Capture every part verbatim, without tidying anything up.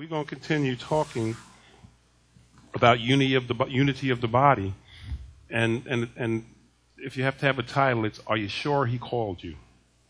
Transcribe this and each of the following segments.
going to continue talking about unity of the unity of the body, and and and if you have to have a title, it's "Are you sure He called you?"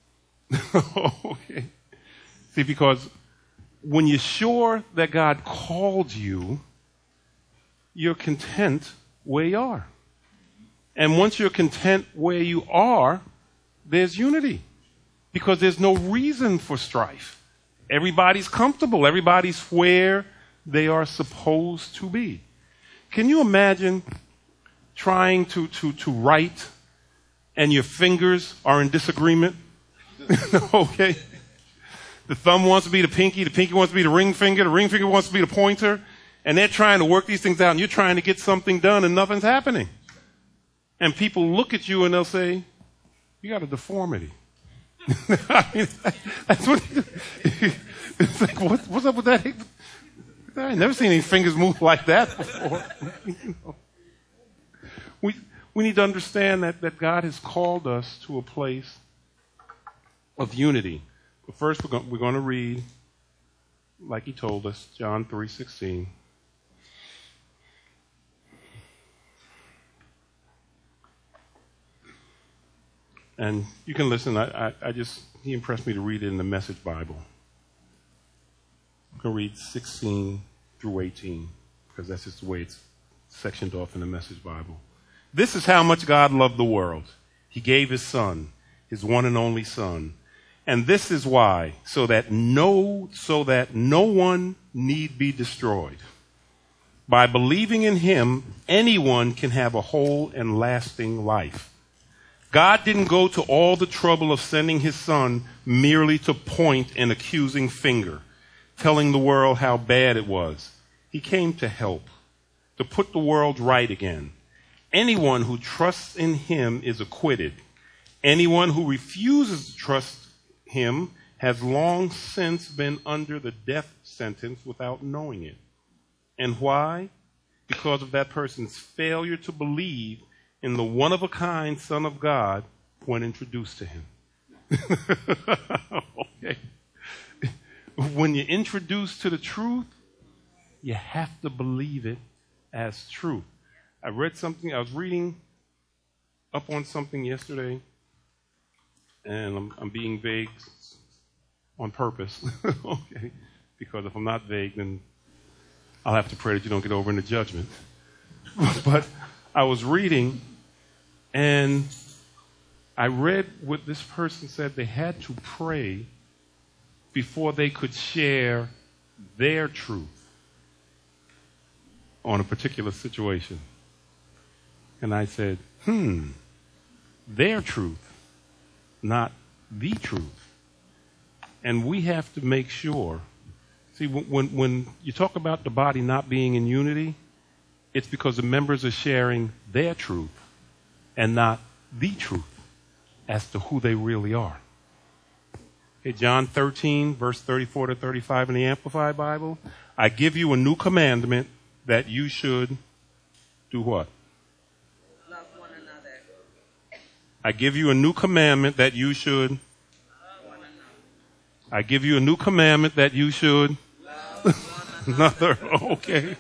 Okay. See, because when you're sure that God called you, you're content where you are, and once you're content where you are, there's unity, because there's no reason for strife. Everybody's comfortable. Everybody's where they are supposed to be. Can you imagine trying to, to, to write and your fingers are in disagreement? Okay. The thumb wants to be the pinky, the pinky wants to be the ring finger, the ring finger wants to be the pointer, and they're trying to work these things out, and you're trying to get something done, and nothing's happening. And people look at you and they'll say, "You got a deformity." I mean, that's what it's like. What, what's up with that? I've never seen any fingers move like that before. You know. We we need to understand that, that God has called us to a place of unity. But first, we're going, we're going to read, like He told us, John three sixteen. And you can listen. I, I, I just, he impressed me to read it in the Message Bible. I'm going to read sixteen through eighteen, because that's just the way it's sectioned off in the Message Bible. "This is how much God loved the world. He gave His Son, His one and only Son. And this is why, so that no, so that no one need be destroyed. By believing in Him, anyone can have a whole and lasting life. God didn't go to all the trouble of sending His Son merely to point an accusing finger, telling the world how bad it was. He came to help, to put the world right again. Anyone who trusts in Him is acquitted. Anyone who refuses to trust Him has long since been under the death sentence without knowing it. And why? Because of that person's failure to believe in the one-of-a-kind Son of God when introduced to Him." Okay. When you're introduced to the truth, you have to believe it as truth. I read something, I was reading up on something yesterday, and I'm, I'm being vague on purpose, okay? Because if I'm not vague, then I'll have to pray that you don't get over into judgment. But I was reading, and I read what this person said. They had to pray before they could share their truth on a particular situation. And I said, hmm, their truth, not the truth. And we have to make sure, see, when, when you talk about the body not being in unity, it's because the members are sharing their truth and not the truth as to who they really are. Okay, John thirteen, verse thirty-four to thirty-five in the Amplified Bible. "I give you a new commandment, that you should do what? Love one another. I give you a new commandment that you should. Love one another. I give you a new commandment that you should. Love one another. Another, okay.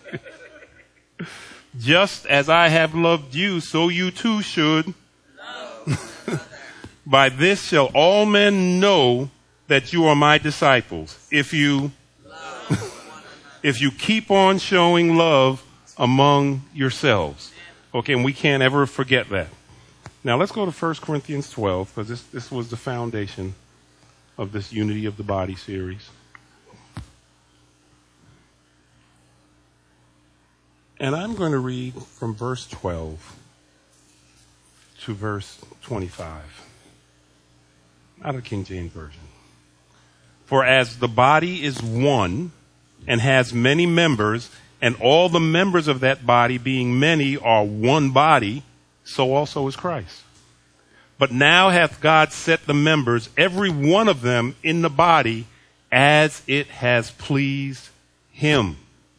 Just as I have loved you, so you too should. Love one another. By this shall all men know that you are my disciples, if you Love one another. if you keep on showing love among yourselves." Okay, and we can't ever forget that. Now let's go to First Corinthians twelve, because this, this was the foundation of this Unity of the Body series. And I'm going to read from verse twelve to verse twenty-five, out of King James Version. "For as the body is one and has many members, and all the members of that body, being many, are one body, so also is Christ. But now hath God set the members, every one of them, in the body, as it has pleased Him.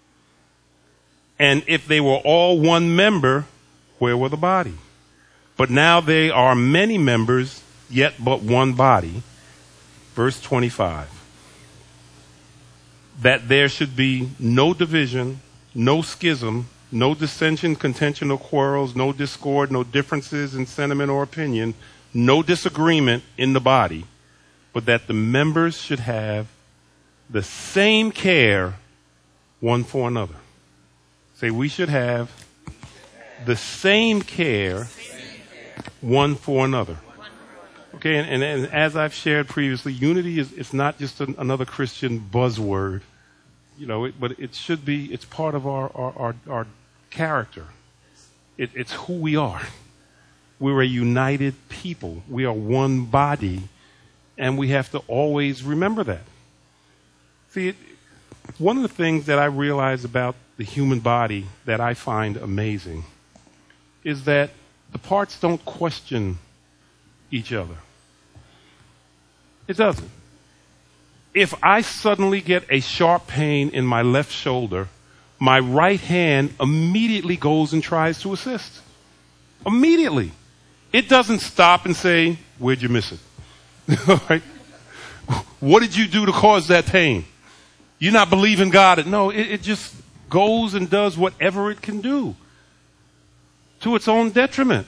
And if they were all one member, where were the body? But now they are many members, yet but one body." Verse twenty-five. that there should be no division, no schism, no dissension, contention, or quarrels, no discord, no differences in sentiment or opinion, no disagreement in the body, but that the members should have the same care one for another. Say, we should have the same care one for another. Okay, and, and, and as I've shared previously, unity is it's not just an, another Christian buzzword, you know, it, but it should be, it's part of our, our, our, our character. It, it's who we are. We're a united people. We are one body, and we have to always remember that. See, it, one of the things that I realize about the human body that I find amazing is that the parts don't question each other. It doesn't. If I suddenly get a sharp pain in my left shoulder, my right hand immediately goes and tries to assist. Immediately. It doesn't stop and say, where'd you miss it? Right? What did you do to cause that pain? You're not believing God. No, it, it just goes and does whatever it can do to its own detriment.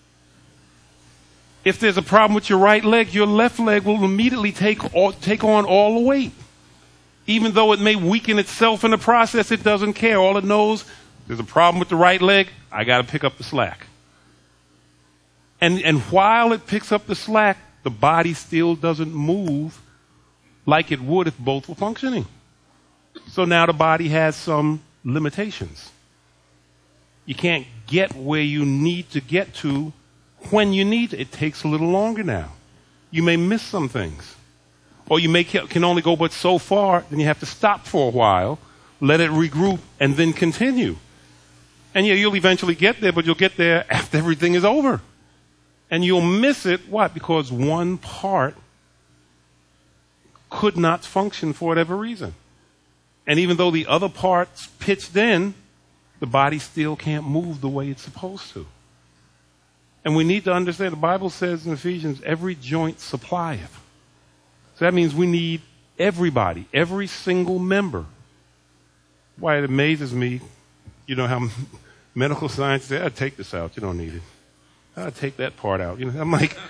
If there's a problem with your right leg, your left leg will immediately take all, take on all the weight. Even though it may weaken itself in the process, it doesn't care. All it knows, there's a problem with the right leg, I got to pick up the slack. And, and while it picks up the slack, the body still doesn't move like it would if both were functioning. So now the body has some limitations. You can't get where you need to get to when you need to. It takes a little longer now. You may miss some things. Or you may can only go but so far, then you have to stop for a while, let it regroup, and then continue. And yeah, you'll eventually get there, but you'll get there after everything is over. And you'll miss it, what? Because one part could not function for whatever reason. And even though the other part's pitched in, the body still can't move the way it's supposed to. And we need to understand, the Bible says in Ephesians, every joint supplieth. So that means we need everybody, every single member. Why it amazes me, you know, how medical science says, I'd take this out, you don't need it. I'd take that part out. You know, I'm like,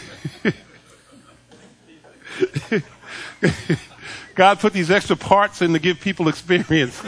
God put these extra parts in to give people experience.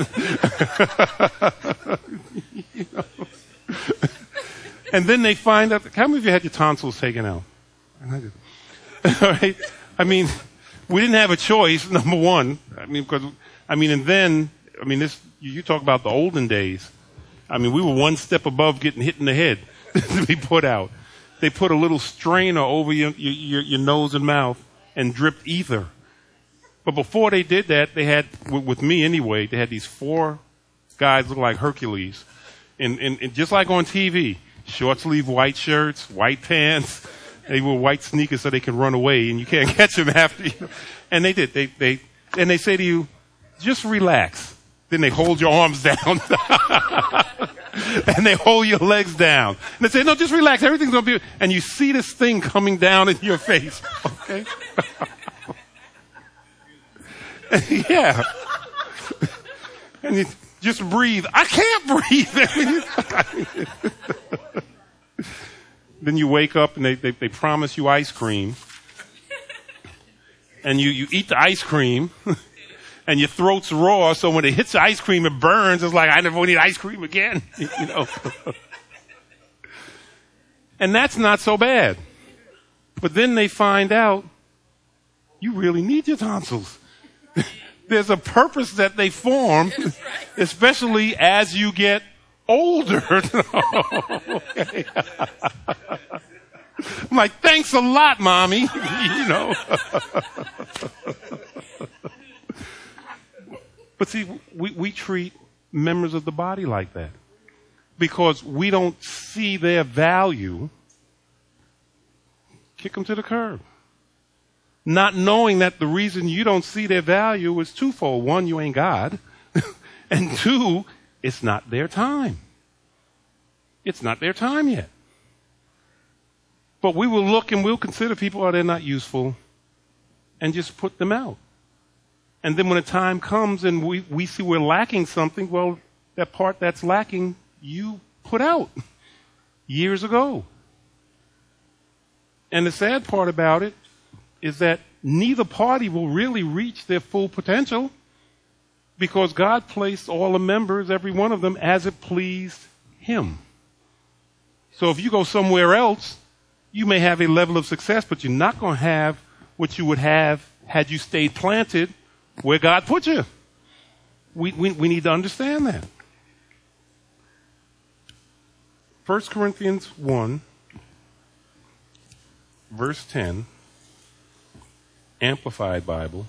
You know? And then they find out, how many of you had your tonsils taken out? All right? I mean, we didn't have a choice, number one. I mean, because, I mean, and then, I mean, this, you, you talk about the olden days. I mean, we were one step above getting hit in the head to be put out. They put a little strainer over your, your, your nose and mouth and dripped ether. But before they did that, they had, with me anyway, they had these four guys look like Hercules. And, and, and just like on T V, short sleeve white shirts, white pants. They wore white sneakers so they can run away and you can't catch them after you. And they did. They, they, and they say to you, just relax. Then they hold your arms down. And they hold your legs down. And they say, no, just relax. Everything's going to be, and you see this thing coming down in your face. Okay? Yeah. And you just breathe. I can't breathe. Then you wake up and they, they, they promise you ice cream. And you, you eat the ice cream. And your throat's raw, so when it hits the ice cream, it burns. It's like, I never want to eat ice cream again. You know? And that's not so bad. But then they find out, you really need your tonsils. There's a purpose that they form, especially as you get older. Okay. I'm like, thanks a lot, Mommy. You know. But see, we, we treat members of the body like that because we don't see their value. Kick them to the curb. Not knowing that the reason you don't see their value is twofold. One, you ain't God. And two, it's not their time. It's not their time yet. But we will look and we'll consider people, oh, they're not useful, and just put them out. And then when the time comes and we, we see we're lacking something, well, that part that's lacking, you put out years ago. And the sad part about it is that neither party will really reach their full potential because God placed all the members, every one of them, as it pleased Him. So if you go somewhere else, you may have a level of success, but you're not going to have what you would have had you stayed planted where God put you. We, we, we need to understand that. First Corinthians one, verse ten, Amplified Bible.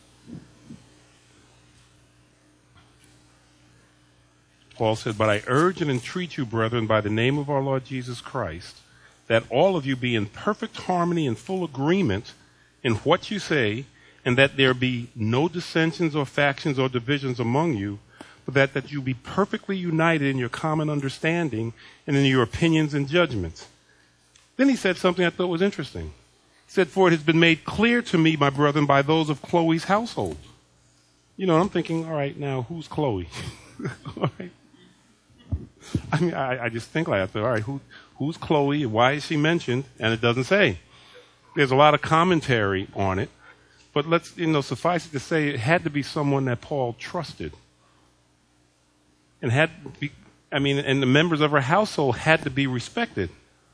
Paul said, "But I urge and entreat you, brethren, by the name of our Lord Jesus Christ, that all of you be in perfect harmony and full agreement in what you say, and that there be no dissensions or factions or divisions among you, but that, that you be perfectly united in your common understanding and in your opinions and judgments." Then he said something I thought was interesting. He said, "For it has been made clear to me, my brethren, by those of Chloe's household." You know, I'm thinking, all right, now who's Chloe? All right. I mean, I, I just think like that. All right, who, who's Chloe? Why is she mentioned? And it doesn't say. There's a lot of commentary on it. But let's, you know, suffice it to say, it had to be someone that Paul trusted. And had to be, I mean, and the members of her household had to be respected.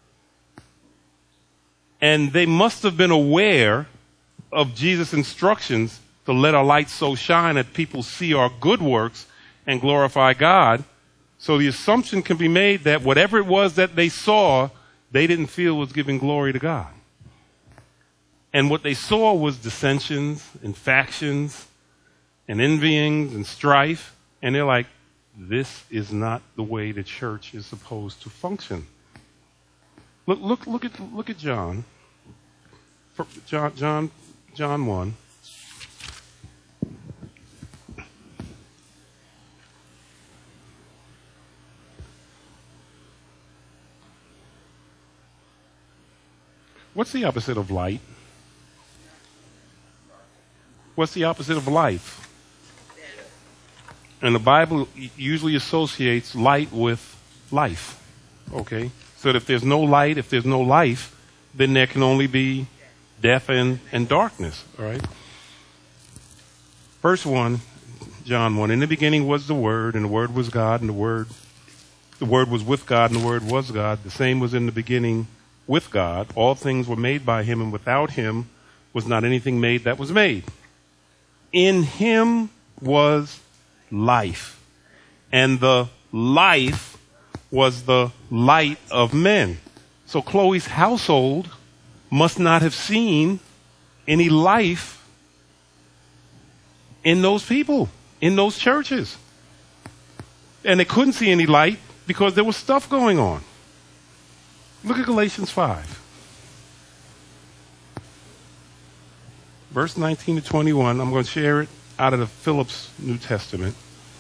And they must have been aware of Jesus' instructions to let our light so shine that people see our good works and glorify God. So the assumption can be made that whatever it was that they saw, they didn't feel was giving glory to God. And what they saw was dissensions and factions and envyings and strife. And they're like, this is not the way the church is supposed to function. Look, look, look at, look at John. John, John, John one. What's the opposite of light? What's the opposite of life? And the Bible usually associates light with life. Okay? So that if there's no light, if there's no life, then there can only be death and, and darkness. All right? Verse one, John one. "In the beginning was the Word, and the Word was God, and the Word, the Word was with God, and the Word was God. The same was in the beginning with God. All things were made by Him, and without Him was not anything made that was made. In Him was life, and the life was the light of men." So Chloe's household must not have seen any life in those people, in those churches. And they couldn't see any light because there was stuff going on. Look at Galatians five. Verse nineteen to twenty-one. I'm going to share it out of the Phillips New Testament.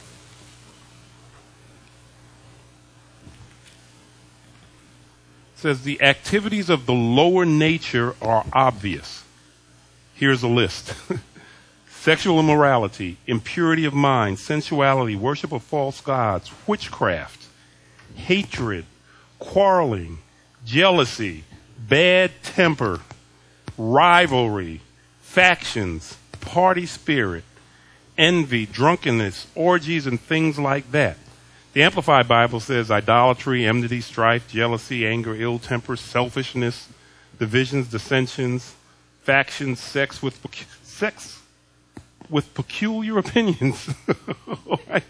It says, "The activities of the lower nature are obvious." Here's a list. Sexual immorality, impurity of mind, sensuality, worship of false gods, witchcraft, hatred, quarreling, jealousy, bad temper, rivalry, factions, party spirit, envy, drunkenness, orgies, and things like that. The Amplified Bible says idolatry, enmity, strife, jealousy, anger, ill temper, selfishness, divisions, dissensions, factions, sex with pecu- sex with peculiar opinions. All right.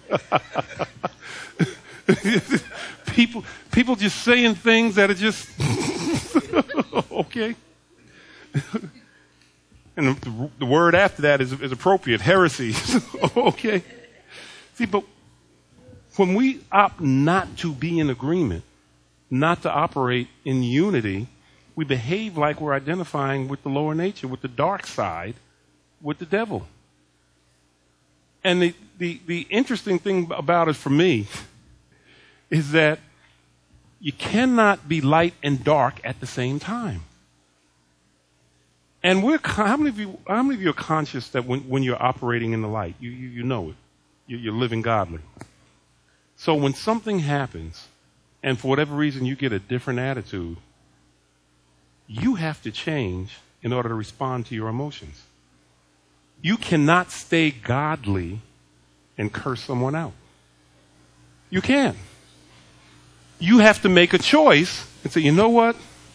people, people just saying things that are just okay. And the, the word after that is, is appropriate, heresy. Okay. See, but when we opt not to be in agreement, not to operate in unity, we behave like we're identifying with the lower nature, with the dark side, with the devil. And the, the, the interesting thing about it for me is that you cannot be light and dark at the same time. And we're con- how many of you how many of you are conscious that when, when you're operating in the light, you, you, you know it. You, you're living godly. So when something happens, and for whatever reason you get a different attitude, you have to change in order to respond to your emotions. You cannot stay godly and curse someone out. You can't. You have to make a choice and say, you know what?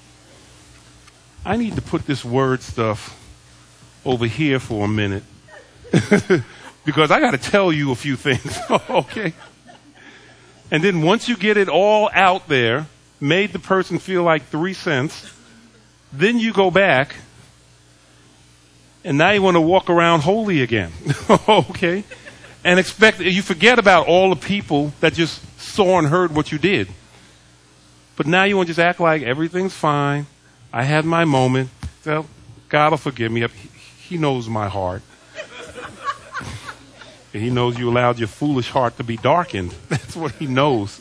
I need to put this word stuff over here for a minute because I got to tell you a few things. Okay? And then once you get it all out there, made the person feel like three cents, then you go back and now you want to walk around holy again. Okay? And expect, you forget about all the people that just saw and heard what you did. But now you want to just act like everything's fine. I had my moment. So God will forgive me. He knows my heart. He knows you allowed your foolish heart to be darkened. That's what he knows.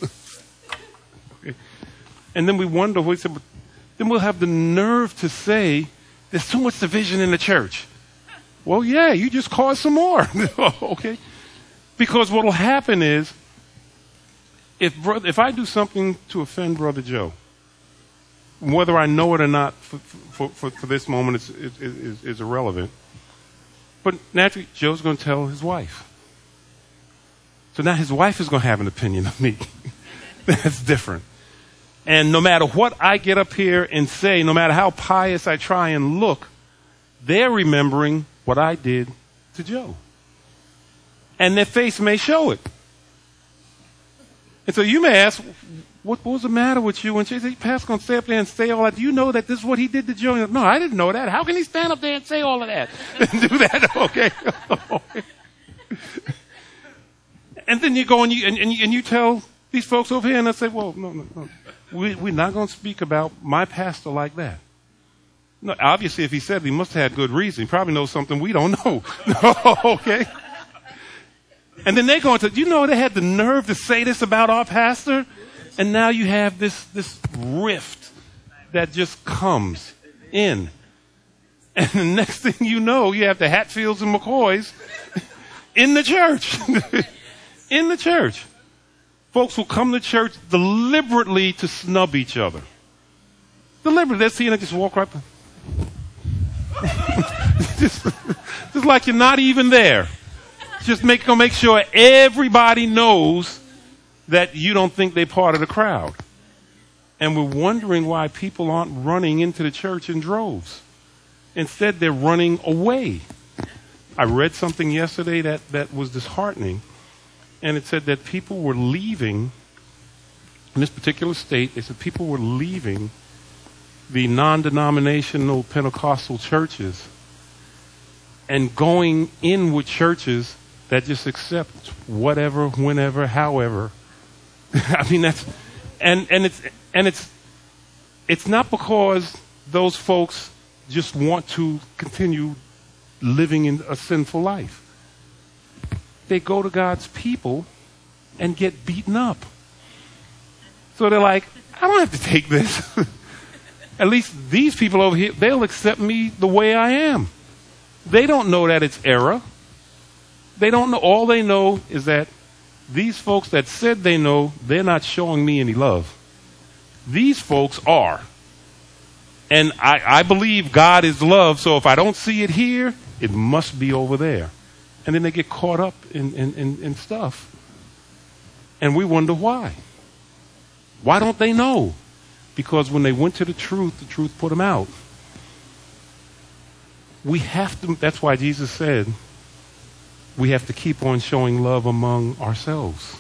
And then we wonder, we said, then we'll have the nerve to say, there's too much division in the church. Well, yeah, you just caused some more. Okay? Because what will happen is, if brother, if I do something to offend Brother Joe, whether I know it or not for, for, for, for this moment is, is, is, is irrelevant. But naturally, Joe's going to tell his wife. So now his wife is going to have an opinion of me. That's different. And no matter what I get up here and say, no matter how pious I try and look, they're remembering what I did to Joe. And their face may show it. And so you may ask, what, what was the matter with you? And she said, Pastor's going to stay up there and say all that. Do you know that this is what he did to Joe? No, I didn't know that. How can he stand up there and say all of that? And do that? Okay. And then you go and you, and, and, you, and you tell these folks over here, and they say, well, no, no, no. We, we're not going to speak about my pastor like that. No, obviously, if he said it, he must have had good reason. He probably knows something we don't know. Okay. And then they're going to, you know, they had the nerve to say this about our pastor. And now you have this, this rift that just comes in. And the next thing you know, you have the Hatfields and McCoys in the church. In the church. Folks will come to church deliberately to snub each other. Deliberately. They'll see you and just walk right by. just, just like you're not even there. Just make, gonna make sure everybody knows that you don't think they're part of the crowd. And we're wondering why people aren't running into the church in droves. Instead, they're running away. I read something yesterday that, that was disheartening. And it said that people were leaving, in this particular state, they said people were leaving the non-denominational Pentecostal churches and going in with churches that just accept whatever, whenever, however. I mean, that's, and, and it's, and it's, it's not because those folks just want to continue living in a sinful life. They go to God's people and get beaten up. So they're like, I don't have to take this. At least these people over here, they'll accept me the way I am. They don't know that it's error. They don't know. All they know is that these folks that said they know, they're not showing me any love. These folks are. And I, I believe God is love, so if I don't see it here, it must be over there. And then they get caught up in, in, in, in stuff. And we wonder why. Why don't they know? Because when they went to the truth, the truth put them out. We have to, that's why Jesus said, we have to keep on showing love among ourselves.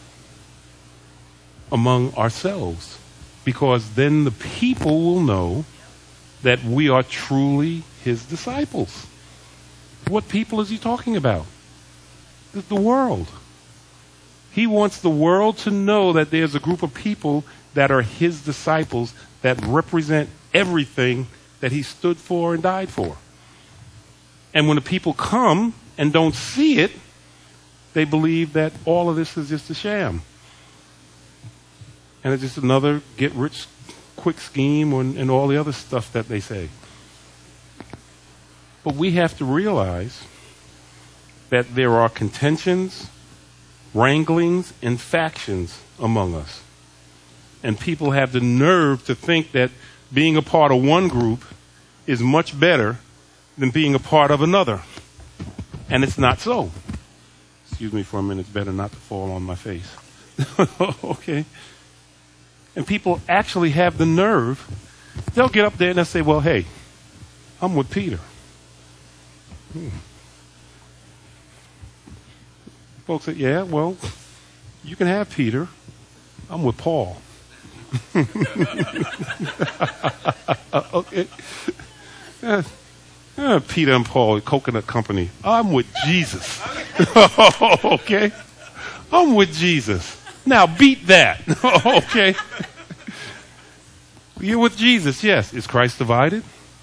Among ourselves. Because then the people will know that we are truly his disciples. What people is he talking about? The, the world. He wants the world to know that there's a group of people that are his disciples that represent everything that he stood for and died for. And when the people come and don't see it, they believe that all of this is just a sham. And it's just another get-rich-quick scheme and, and all the other stuff that they say. But we have to realize that there are contentions, wranglings, and factions among us. And people have the nerve to think that being a part of one group is much better than being a part of another. And it's not so. Excuse me for a minute, it's better not to fall on my face. Okay? And people actually have the nerve. They'll get up there and they'll say, well, hey, I'm with Peter. Hmm. Folks say, yeah, well, you can have Peter. I'm with Paul. Okay. Uh, uh, Peter and Paul, Coconut Company. I'm with Jesus. Okay. I'm with Jesus. Now beat that. Okay. You're with Jesus, yes. Is Christ divided?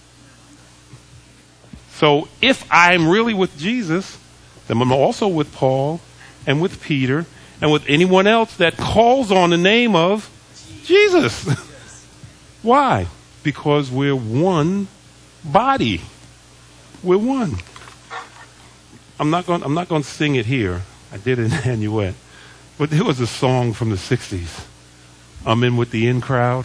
So if I'm really with Jesus, then I'm also with Paul and with Peter and with anyone else that calls on the name of Jesus. Why? Because we're one body. We're one. I'm not going I'm not going to sing it here. I did it in Anuet. But there was a song from the sixties. I'm in with the in crowd.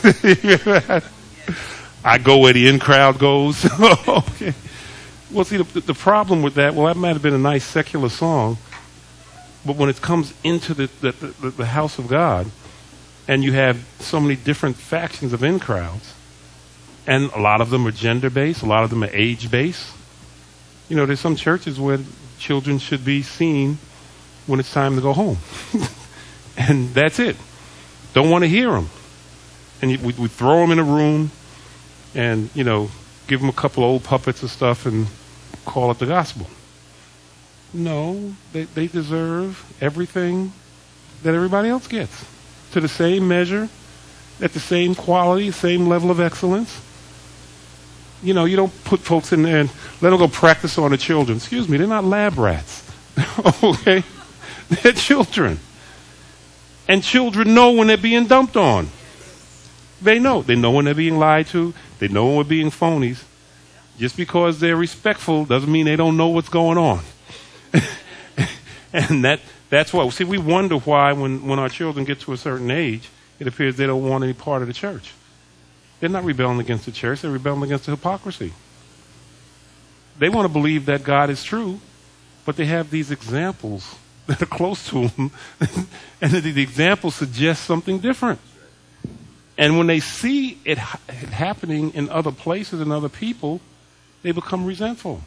I go where the in crowd goes. Okay. Well, see, the, the problem with that, well, that might have been a nice secular song, but when it comes into the, the, the, the house of God, and you have so many different factions of in crowds, and a lot of them are gender-based, a lot of them are age-based. You know, there's some churches where children should be seen when it's time to go home. And that's it. Don't want to hear them. And you, we, we throw them in a room and, you know, give them a couple of old puppets and stuff and call it the gospel. No, they, they deserve everything that everybody else gets. To the same measure, at the same quality, same level of excellence. You know, you don't put folks in there and let them go practice on the children. Excuse me, they're not lab rats. Okay? They're children. And children know when they're being dumped on. They know. They know when they're being lied to. They know when we're being phonies. Just because they're respectful doesn't mean they don't know what's going on. And that that's why. See, we wonder why when, when our children get to a certain age, it appears they don't want any part of the church. They're not rebelling against the church. They're rebelling against the hypocrisy. They want to believe that God is true, but they have these examples that are close to them, and the, the examples suggest something different. And when they see it, it happening in other places and other people, they become resentful.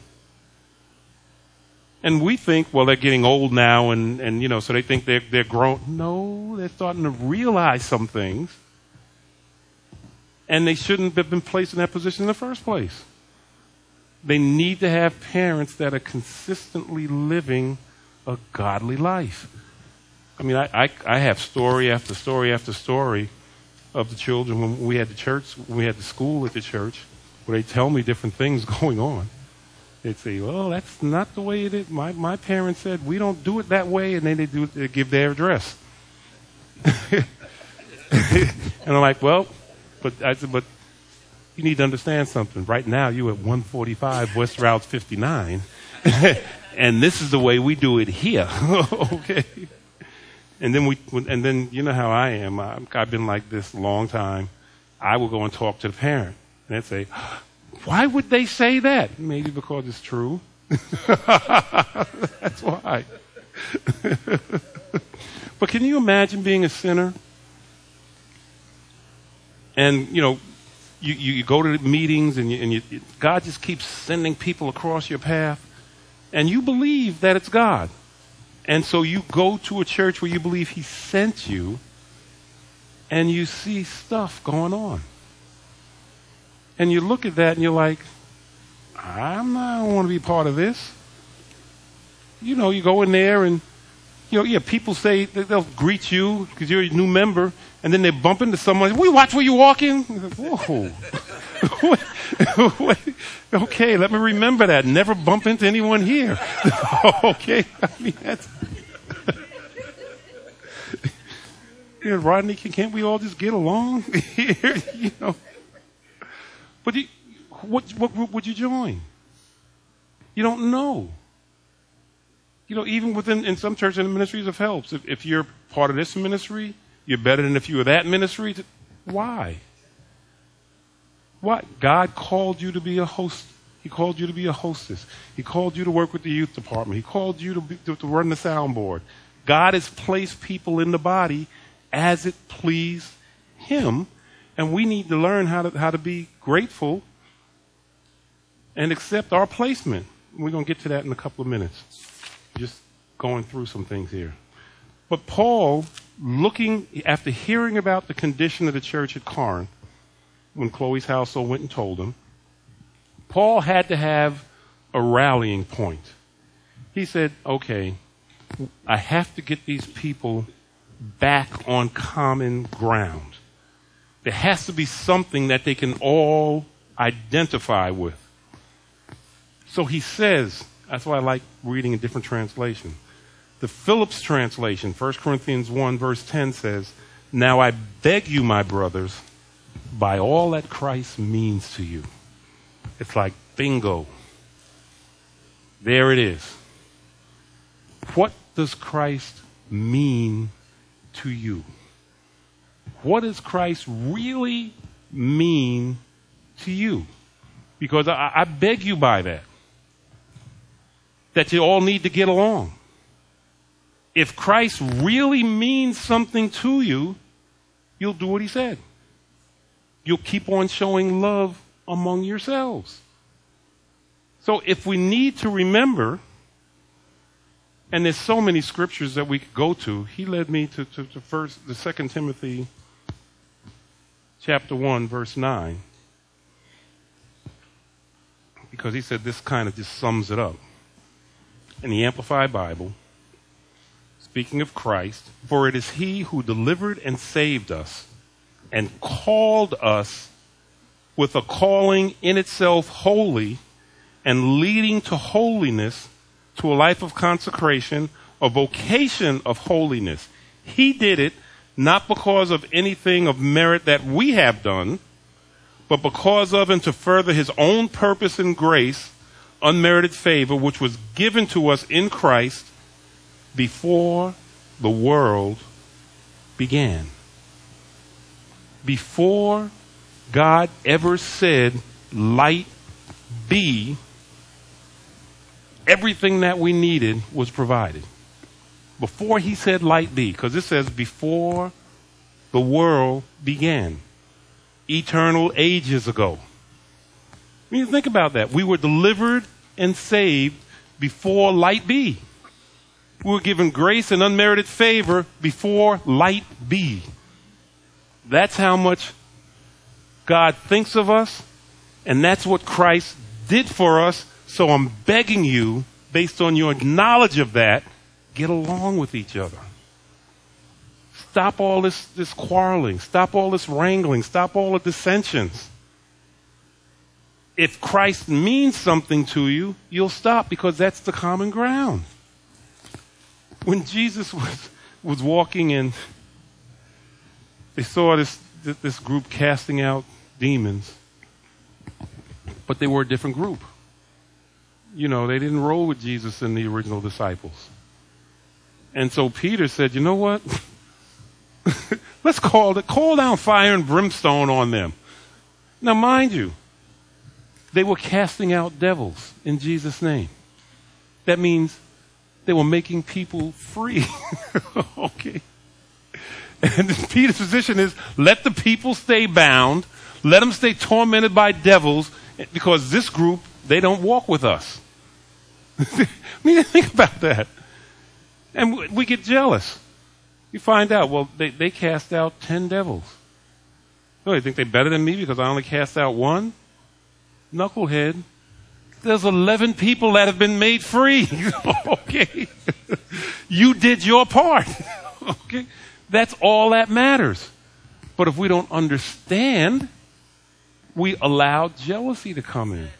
And we think, well, they're getting old now, and, and you know, so they think they're, they're grown. No, they're starting to realize some things, and they shouldn't have been placed in that position in the first place. They need to have parents that are consistently living a godly life. I mean, I, I, I have story after story after story of the children when we had the church, when we had the school at the church, where they tell me different things going on. They'd say, well, that's not the way it is. My, my parents said, we don't do it that way, and then they do they give their address. And I'm like, well, but I said, but you need to understand something. Right now, you're at one forty-five West Route fifty-nine, and this is the way we do it here. Okay. And then we, and then you know how I am. I, I've been like this a long time. I will go and talk to the parent, and they'd say, why would they say that? Maybe because it's true. That's why. But can you imagine being a sinner? And, you know, you, you, you go to the meetings and, you, and you, God just keeps sending people across your path. And you believe that it's God. And so you go to a church where you believe he sent you, and you see stuff going on. And you look at that and you're like, I'm not, I don't want to be part of this. You know, you go in there and, you know, yeah, people say, they'll greet you because you're a new member, and then they bump into someone. We watch where you walk in. Whoa. Okay, let me remember that. Never bump into anyone here. Okay, I mean, that's... Yeah, Rodney, can't we all just get along here? You know. But you, what, what group would you join? You don't know. You know, even within in some churches and ministries of helps, if, if you're part of this ministry, you're better than if you were that ministry. Why? What? God called you to be a host. He called you to be a hostess. He called you to work with the youth department. He called you to, be, to, to run the soundboard. God has placed people in the body as it pleased him, and we need to learn how to how to be grateful and accept our placement. We're going to get to that in a couple of minutes. Just going through some things here. But Paul, looking, after hearing about the condition of the church at Corinth, when Chloe's household went and told him, Paul had to have a rallying point. He said, okay, I have to get these people back on common ground. There has to be something that they can all identify with. So he says, that's why I like reading a different translation. The Phillips translation, First Corinthians one, verse ten says, now I beg you, my brothers, by all that Christ means to you. It's like bingo. There it is. What does Christ mean to you? What does Christ really mean to you? Because I, I beg you by that, that you all need to get along. If Christ really means something to you, you'll do what he said. You'll keep on showing love among yourselves. So if we need to remember, and there's so many scriptures that we could go to, he led me to, to, to first, the Second Timothy chapter one, verse nine. Because he said this kind of just sums it up. In the Amplified Bible, speaking of Christ, for it is he who delivered and saved us and called us with a calling in itself holy and leading to holiness, to a life of consecration, a vocation of holiness. He did it not because of anything of merit that we have done, but because of and to further his own purpose and grace, unmerited favor, which was given to us in Christ before the world began. Before God ever said, light be, everything that we needed was provided. Before he said light be, because it says before the world began, eternal ages ago. I mean, think about that. We were delivered and saved before light be. We were given grace and unmerited favor before light be. That's how much God thinks of us, and that's what Christ did for us. So I'm begging you, based on your knowledge of that, get along with each other. Stop all this, this quarreling. Stop all this wrangling. Stop all the dissensions. If Christ means something to you, you'll stop, because that's the common ground. When Jesus was, was walking in, they saw this, this group casting out demons, but they were a different group. You know, they didn't roll with Jesus and the original disciples. And so Peter said, you know what? Let's call it, call down fire and brimstone on them. Now, mind you, they were casting out devils in Jesus' name. That means they were making people free. Okay. And Peter's position is, let the people stay bound. Let them stay tormented by devils, because this group, they don't walk with us. I mean, think about that. And we, we get jealous. You find out, well, they, they cast out ten devils. Oh, you think they're better than me because I only cast out one? Knucklehead. There's eleven people that have been made free. Okay. You did your part. Okay. That's all that matters. But if we don't understand, we allow jealousy to come in.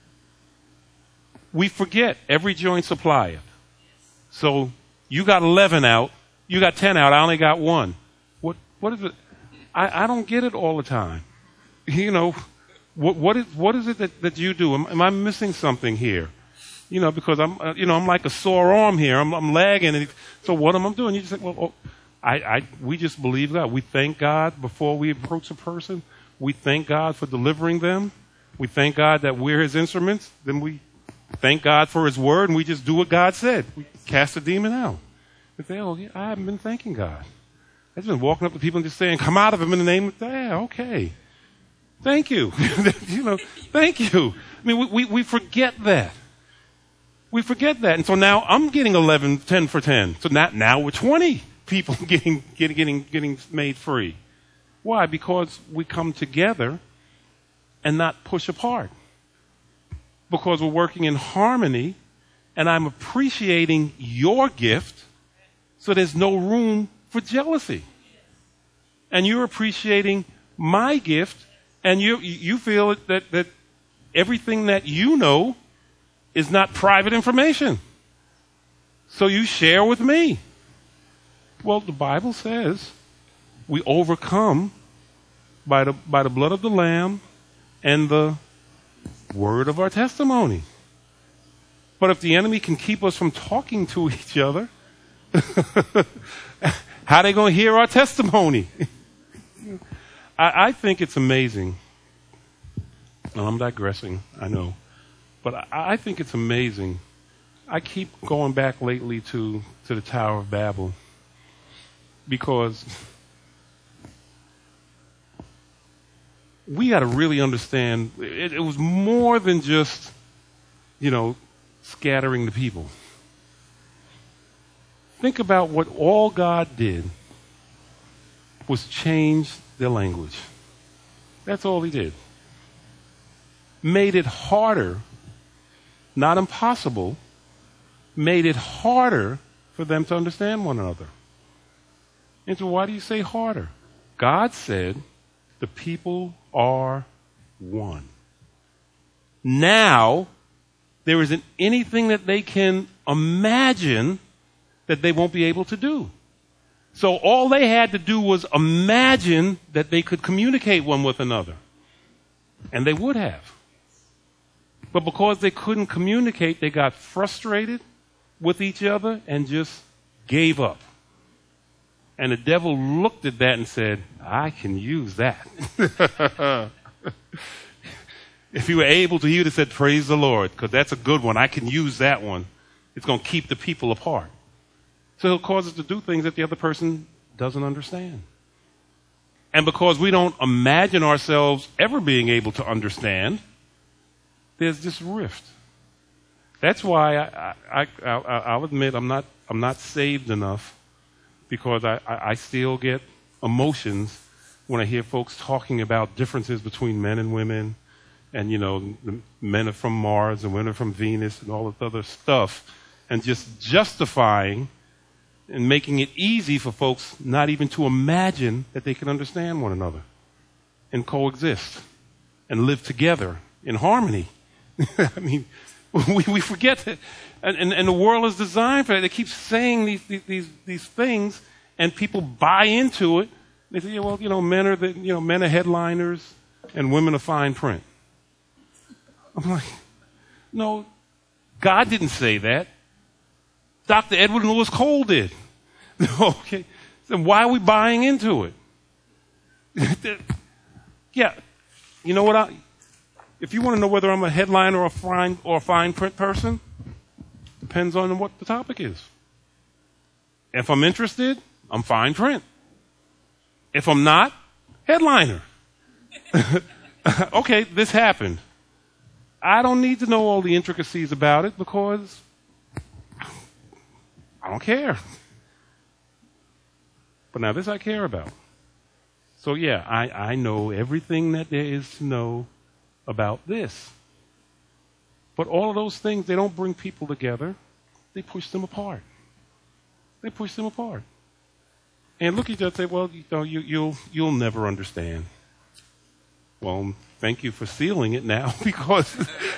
We forget every joint supplier. So you got eleven out, you got ten out, I only got one. What what is it? I, I don't get it all the time. You know, what what is what is it that, that you do? Am, am I missing something here? You know, because I'm, uh, you know, I'm like a sore arm here. I'm, I'm lagging. And he, so what am I doing? You just say, well, oh, I, I, we just believe God. We thank God before we approach a person. We thank God for delivering them. We thank God that we're his instruments. Then we thank God for his word, and we just do what God said. We cast the demon out. They say, oh, yeah, I haven't been thanking God. I've been walking up to people and just saying, come out of him in the name of, yeah, okay. Thank you. You know, thank you. I mean, we, we, we forget that. We forget that. And so now I'm getting eleven, ten for ten. So now, now we're twenty people getting, getting, getting, getting made free. Why? Because we come together and not push apart. Because we're working in harmony, and I'm appreciating your gift, so there's no room for jealousy. And you're appreciating my gift, and you you feel that, that everything that you know is not private information. So you share with me. Well, the Bible says we overcome by the by the blood of the Lamb and the word of our testimony. But if the enemy can keep us from talking to each other, how are they going to hear our testimony? I, I think it's amazing. And I'm digressing, I know. But I, I think it's amazing. I keep going back lately to, to the Tower of Babel because we got to really understand it, it was more than just, you know, scattering the people. Think about what all God did was change their language. That's all he did. Made it harder, not impossible, made it harder for them to understand one another. And so why do you say harder? God said the people are one. Now, there isn't anything that they can imagine that they won't be able to do. So all they had to do was imagine that they could communicate one with another. And they would have. But because they couldn't communicate, they got frustrated with each other and just gave up. And the devil looked at that and said, I can use that. If he were able to, he would have said, praise the Lord, because that's a good one. I can use that one. It's going to keep the people apart. So it'll cause us to do things that the other person doesn't understand. And because we don't imagine ourselves ever being able to understand, there's this rift. That's why I, I, I, I'll admit I'm not, I'm not saved enough, because I, I still get emotions when I hear folks talking about differences between men and women, and, you know, the men are from Mars and women are from Venus and all this other stuff, and just justifying and making it easy for folks not even to imagine that they can understand one another and coexist and live together in harmony. I mean, we, we forget that. And, and, and the world is designed for that. They keep saying these, these, these things, and people buy into it. They say, yeah, well, you know, men are the, you know, men are headliners and women are fine print. I'm like, no, God didn't say that. Doctor Edward Lewis Cole did. Okay. Then why are we buying into it? Yeah. You know what? I, if you want to know whether I'm a headline or a fine or a fine print person, depends on what the topic is. If I'm interested, I'm fine print. If I'm not, headliner. Okay, this happened. I don't need to know all the intricacies about it because I don't care. But now this I care about. So yeah, I, I know everything that there is to know about this. But all of those things, they don't bring people together. They push them apart. They push them apart. And look at each other and say, well, you know, you, you'll, you'll never understand. Well, thank you for sealing it now, because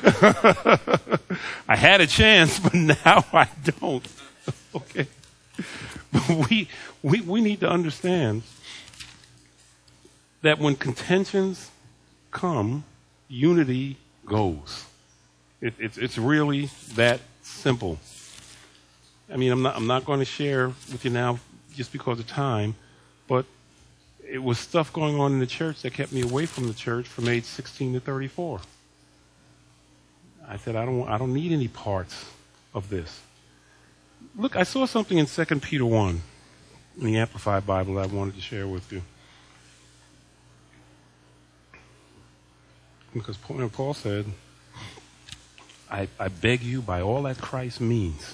I had a chance, but now I don't. Okay. But we, we, we need to understand that when contentions come, unity goes. It, it's, it's really that simple. I mean, I'm not, I'm not going to share with you now just because of time, but it was stuff going on in the church that kept me away from the church from age sixteen to thirty-four. I said, I don't, I don't need any parts of this. Look, I saw something in Second Peter one in the Amplified Bible that I wanted to share with you. Because Paul said, I, I beg you by all that Christ means.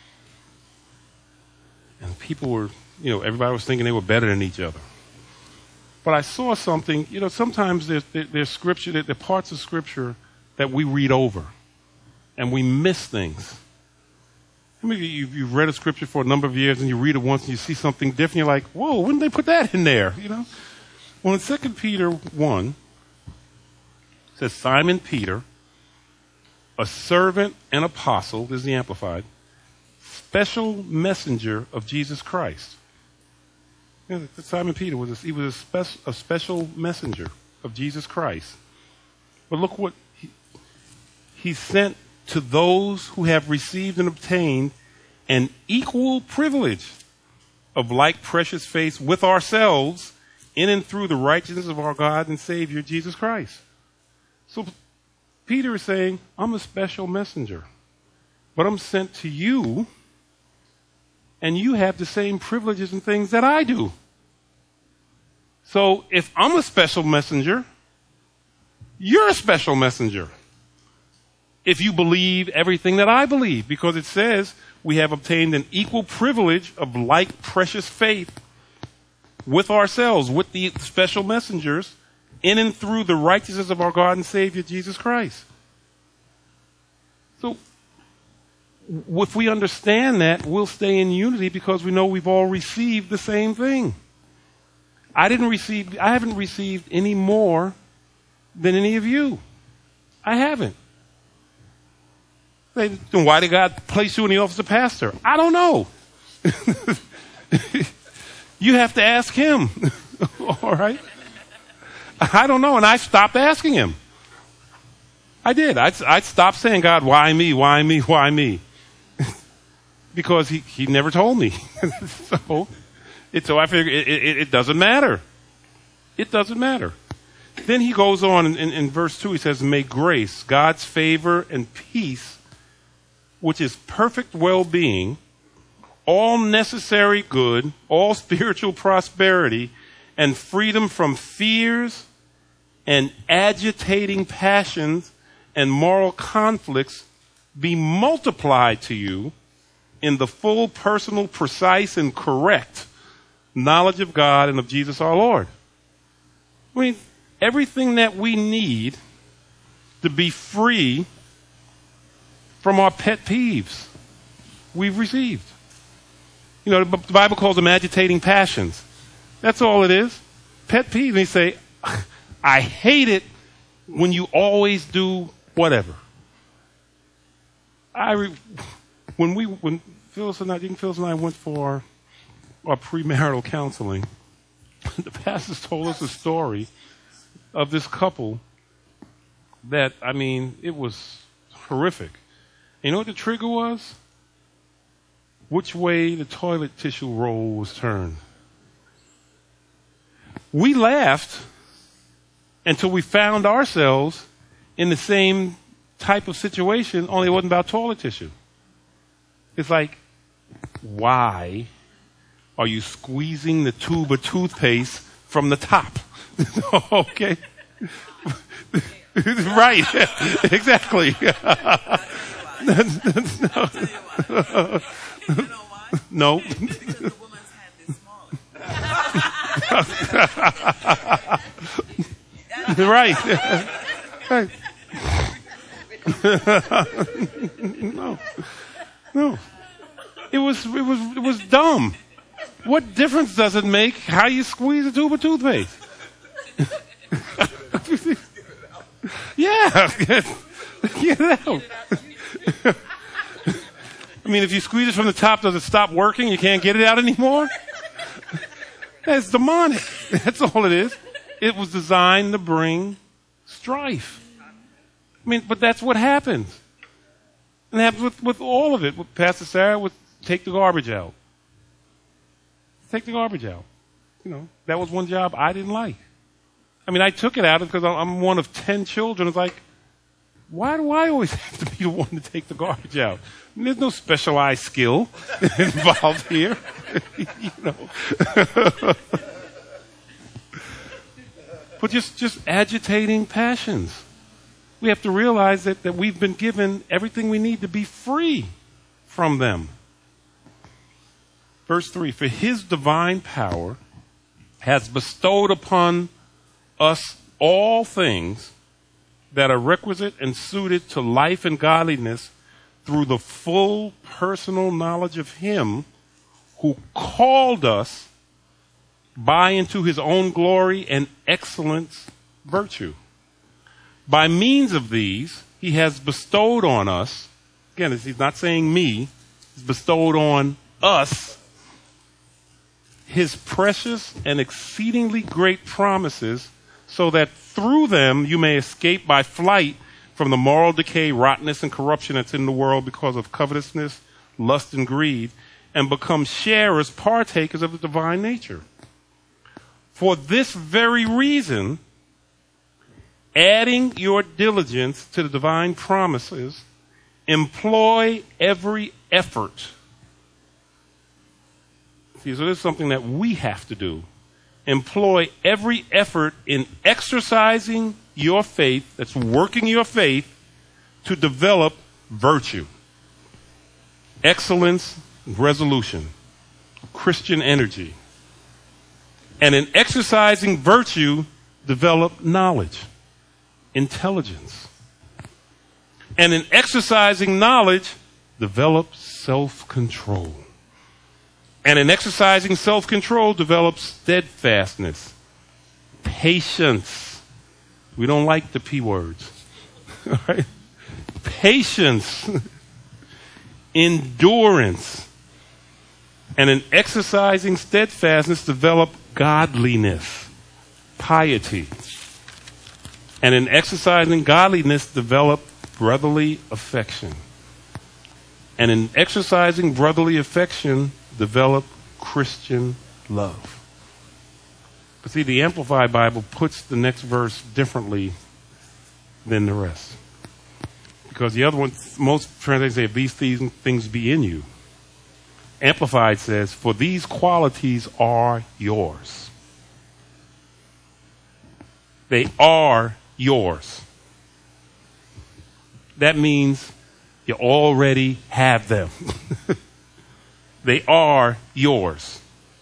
And people were, you know, everybody was thinking they were better than each other. But I saw something, you know, sometimes there's, there, there's scripture, there, there are parts of scripture that we read over and we miss things. I mean, you, you've read a scripture for a number of years and you read it once and you see something different, you're like, whoa, when did they put that in there, you know? Well, in Second Peter one, it says, Simon Peter, a servant and apostle, this is the Amplified, special messenger of Jesus Christ. You know, Simon Peter was a, he was a, spec, a special messenger of Jesus Christ. But look what he, he sent to those who have received and obtained an equal privilege of like precious faith with ourselves in and through the righteousness of our God and Savior, Jesus Christ. So Peter is saying, I'm a special messenger, but I'm sent to you, and you have the same privileges and things that I do. So if I'm a special messenger, you're a special messenger. If you believe everything that I believe, because it says we have obtained an equal privilege of like precious faith with ourselves, with the special messengers, in and through the righteousness of our God and Savior, Jesus Christ. So, if we understand that, we'll stay in unity because we know we've all received the same thing. I didn't receive, I haven't received any more than any of you. I haven't. Then why did God place you in the office of pastor? I don't know. You have to ask him. All right? I don't know, and I stopped asking him. I did. I, I stopped saying, God, why me, why me, why me? Because he, he never told me. so, it, so I figured it, it, it doesn't matter. It doesn't matter. Then he goes on in, in, in verse two, he says, may grace, God's favor and peace, which is perfect well-being, all necessary good, all spiritual prosperity, and freedom from fears and agitating passions and moral conflicts be multiplied to you in the full, personal, precise, and correct knowledge of God and of Jesus our Lord. I mean, everything that we need to be free from our pet peeves, we've received. You know, the Bible calls them agitating passions. That's all it is. Pet peeves. They say, I hate it when you always do whatever. I re- when we when Phyllis and I, Phyllis and I went for our, our premarital counseling, the pastors told us a story of this couple that, I mean, it was horrific. You know what the trigger was? Which way the toilet tissue roll was turned. We laughed until we found ourselves in the same type of situation, only it wasn't about toilet tissue. It's like, why are you squeezing the tube of toothpaste from the top? Okay. Right. Exactly. No. Right. Right. No. No. It was it was it was dumb. What difference does it make how you squeeze a tube of toothpaste? Yeah. Get it out. I mean, if you squeeze it from the top, does it stop working? You can't get it out anymore? That's demonic. That's all it is. It was designed to bring strife. I mean, but that's what happens. And it happens with, with all of it. With Pastor Sarah would take the garbage out. Take the garbage out. You know, that was one job I didn't like. I mean, I took it out because I'm one of ten children. It's like, why do I always have to be the one to take the garbage out? I mean, there's no specialized skill involved here. You know. But just, just agitating passions. We have to realize that, that we've been given everything we need to be free from them. Verse three, for his divine power has bestowed upon us all things that are requisite and suited to life and godliness through the full personal knowledge of him who called us by into his own glory and excellence virtue. By means of these, he has bestowed on us, again, he's not saying me, he's bestowed on us his precious and exceedingly great promises, so that through them you may escape by flight from the moral decay, rottenness, and corruption that's in the world because of covetousness, lust, and greed, and become sharers, partakers of the divine nature. For this very reason, adding your diligence to the divine promises, employ every effort. See, so this is something that we have to do. Employ every effort in exercising your faith, that's working your faith, to develop virtue, excellence, resolution, Christian energy. And in exercising virtue, develop knowledge, intelligence. And in exercising knowledge, develop self-control. And in exercising self-control, develop steadfastness, patience. We don't like the P words. All right? Patience, endurance. And in exercising steadfastness, develop godliness, piety. And in exercising godliness, develop brotherly affection. And in exercising brotherly affection, develop Christian love. But see, the Amplified Bible puts the next verse differently than the rest. Because the other one, most translations say, if these things be in you. Amplified says, for these qualities are yours. They are yours. That means you already have them. They are yours.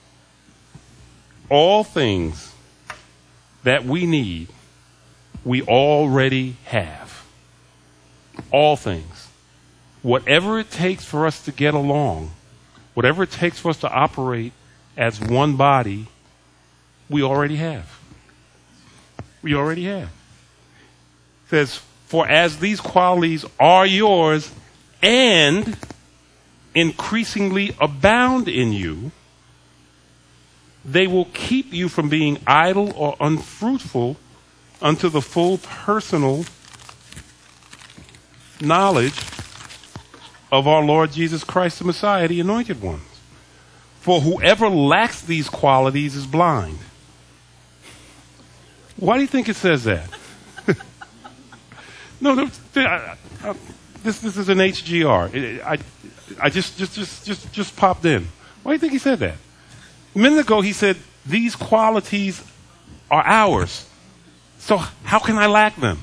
All things that we need, we already have. All things. Whatever it takes for us to get along, whatever it takes for us to operate as one body, we already have. We already have. It says, for as these qualities are yours and increasingly abound in you, they will keep you from being idle or unfruitful unto the full personal knowledge of our Lord Jesus Christ, the Messiah, the Anointed One. For whoever lacks these qualities is blind. Why do you think it says that? no, no I, I, this this is an H G R. I I just just just just just popped in. Why do you think he said that? A minute ago he said these qualities are ours. So how can I lack them?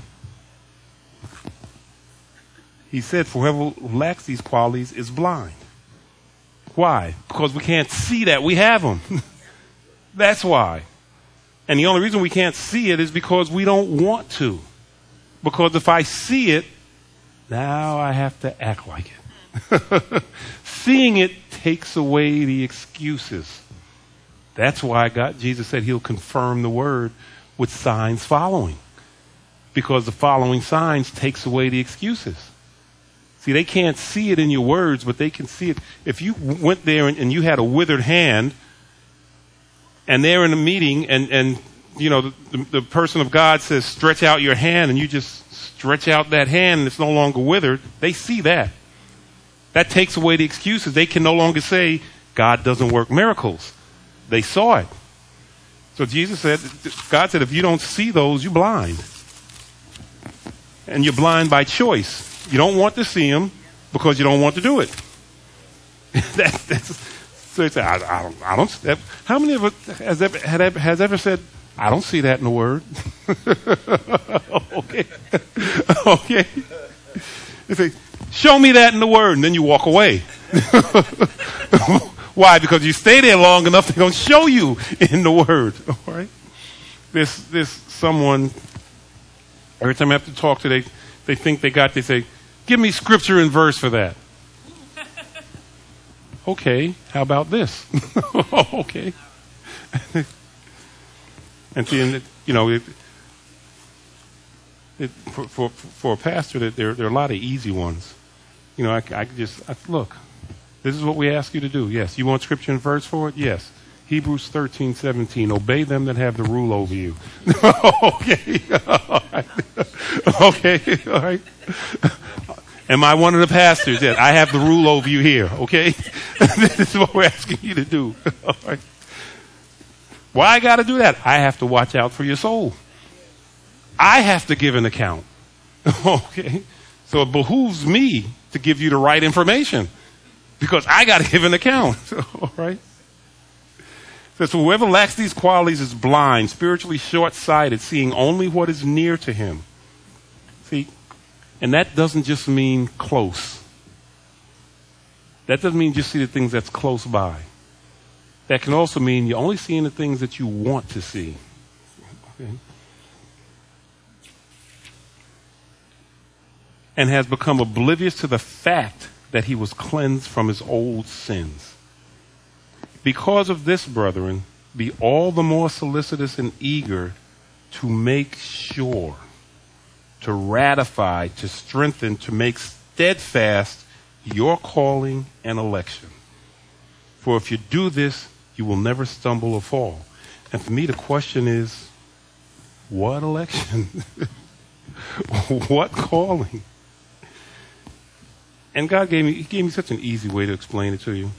He said, for whoever lacks these qualities is blind. Why? Because we can't see that we have them. That's why. And the only reason we can't see it is because we don't want to. Because if I see it, now I have to act like it. Seeing it takes away the excuses. That's why God, Jesus said he'll confirm the word with signs following. Because the following signs takes away the excuses. See, they can't see it in your words, but they can see it. If you went there and, and you had a withered hand, and they're in a meeting, and, and you know, the, the, the person of God says, stretch out your hand, and you just stretch out that hand, and it's no longer withered, they see that. That takes away the excuses. They can no longer say God doesn't work miracles. They saw it. So Jesus said, God said, if you don't see those, you're blind. And you're blind by choice. You don't want to see them because you don't want to do it. that, that's, so it's, I, I don't, I don't, that, how many of us has ever, had ever, has ever said, I don't see that in the Word? Okay. Okay. You say, show me that in the Word, and then you walk away. Why? Because you stay there long enough, they're going to show you in the Word. All right? There's, there's someone, every time I have to talk to them, they, they think they got, they say, give me scripture and verse for that. Okay, how about this? Okay. And see, and, you know, it, it, for, for for a pastor, that there there are a lot of easy ones. You know, I, I just I, look. This is what we ask you to do. Yes, you want scripture and verse for it. Yes, Hebrews thirteen seventeen. Obey them that have the rule over you. Okay, all right. Okay, all right. Am I one of the pastors? Yes, I have the rule over you here. Okay, this is what we're asking you to do. All right. Why I got to do that? I have to watch out for your soul. I have to give an account. Okay? So it behooves me to give you the right information because I got to give an account. All right? So whoever lacks these qualities is blind, spiritually short-sighted, seeing only what is near to him. See? And that doesn't just mean close. That doesn't mean just see the things that's close by. That can also mean you're only seeing the things that you want to see. Okay? And has become oblivious to the fact that he was cleansed from his old sins. Because of this, brethren, be all the more solicitous and eager to make sure, to ratify, to strengthen, to make steadfast your calling and election. For if you do this, you will never stumble or fall. And for me, the question is, what election? What calling? And God gave me, he gave me such an easy way to explain it to you.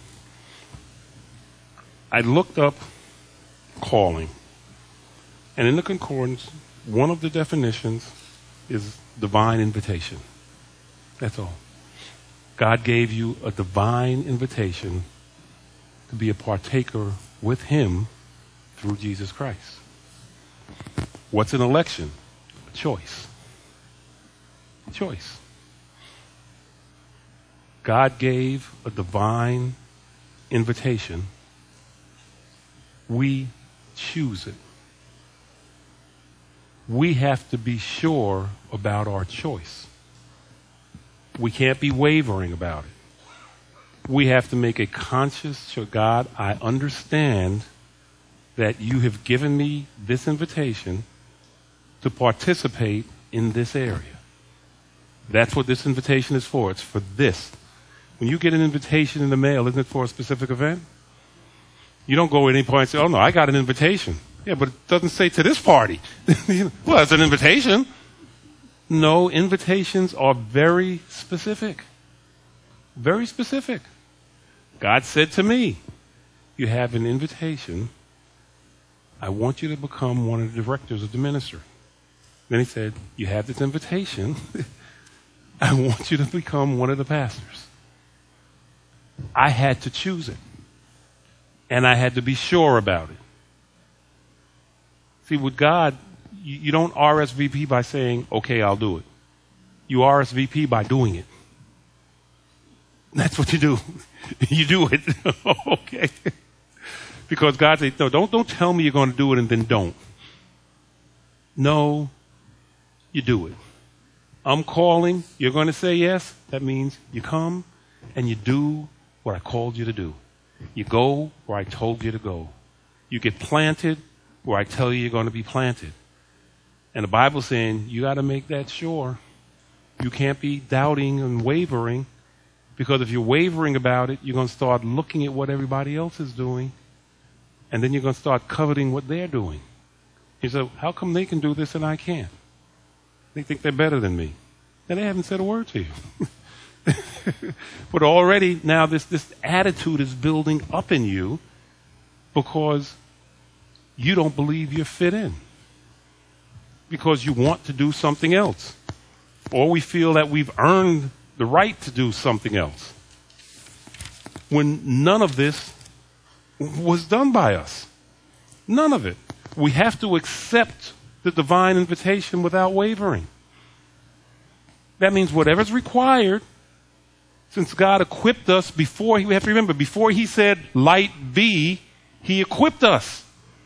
I looked up calling. And in the concordance, one of the definitions is divine invitation. That's all. God gave you a divine invitation to be a partaker with him through Jesus Christ. What's an election? A choice. A choice. God gave a divine invitation. We choose it. We have to be sure about our choice. We can't be wavering about it. We have to make a conscious choice. God, I understand that you have given me this invitation to participate in this area. That's what this invitation is for. It's for this. When you get an invitation in the mail, isn't it for a specific event? You don't go at any point and say, oh no, I got an invitation. Yeah, but it doesn't say to this party. Well, it's an invitation. No, invitations are very specific. Very specific. God said to me, you have an invitation. I want you to become one of the directors of the ministry. Then he said, you have this invitation. I want you to become one of the pastors. I had to choose it. And I had to be sure about it. See, with God, you, you don't R S V P by saying, okay, I'll do it. You R S V P by doing it. That's what you do. You do it. Okay. Because God said, no, don't, don't tell me you're going to do it and then don't. No, you do it. I'm calling. You're going to say yes. That means you come and you do what I called you to do. You go where I told you to go. You get planted where I tell you you're going to be planted. And the Bible's saying you got to make that sure. You can't be doubting and wavering, because if you're wavering about it, you're going to start looking at what everybody else is doing, and then you're going to start coveting what they're doing. You say, how come they can do this and I can't? They think they're better than me. And they haven't said a word to you. But already now this, this attitude is building up in you because you don't believe you're fit in. Because you want to do something else. Or we feel that we've earned the right to do something else. When none of this was done by us. None of it. We have to accept the divine invitation without wavering. That means whatever's required, since God equipped us before, we have to remember, before he said, light be, he equipped us.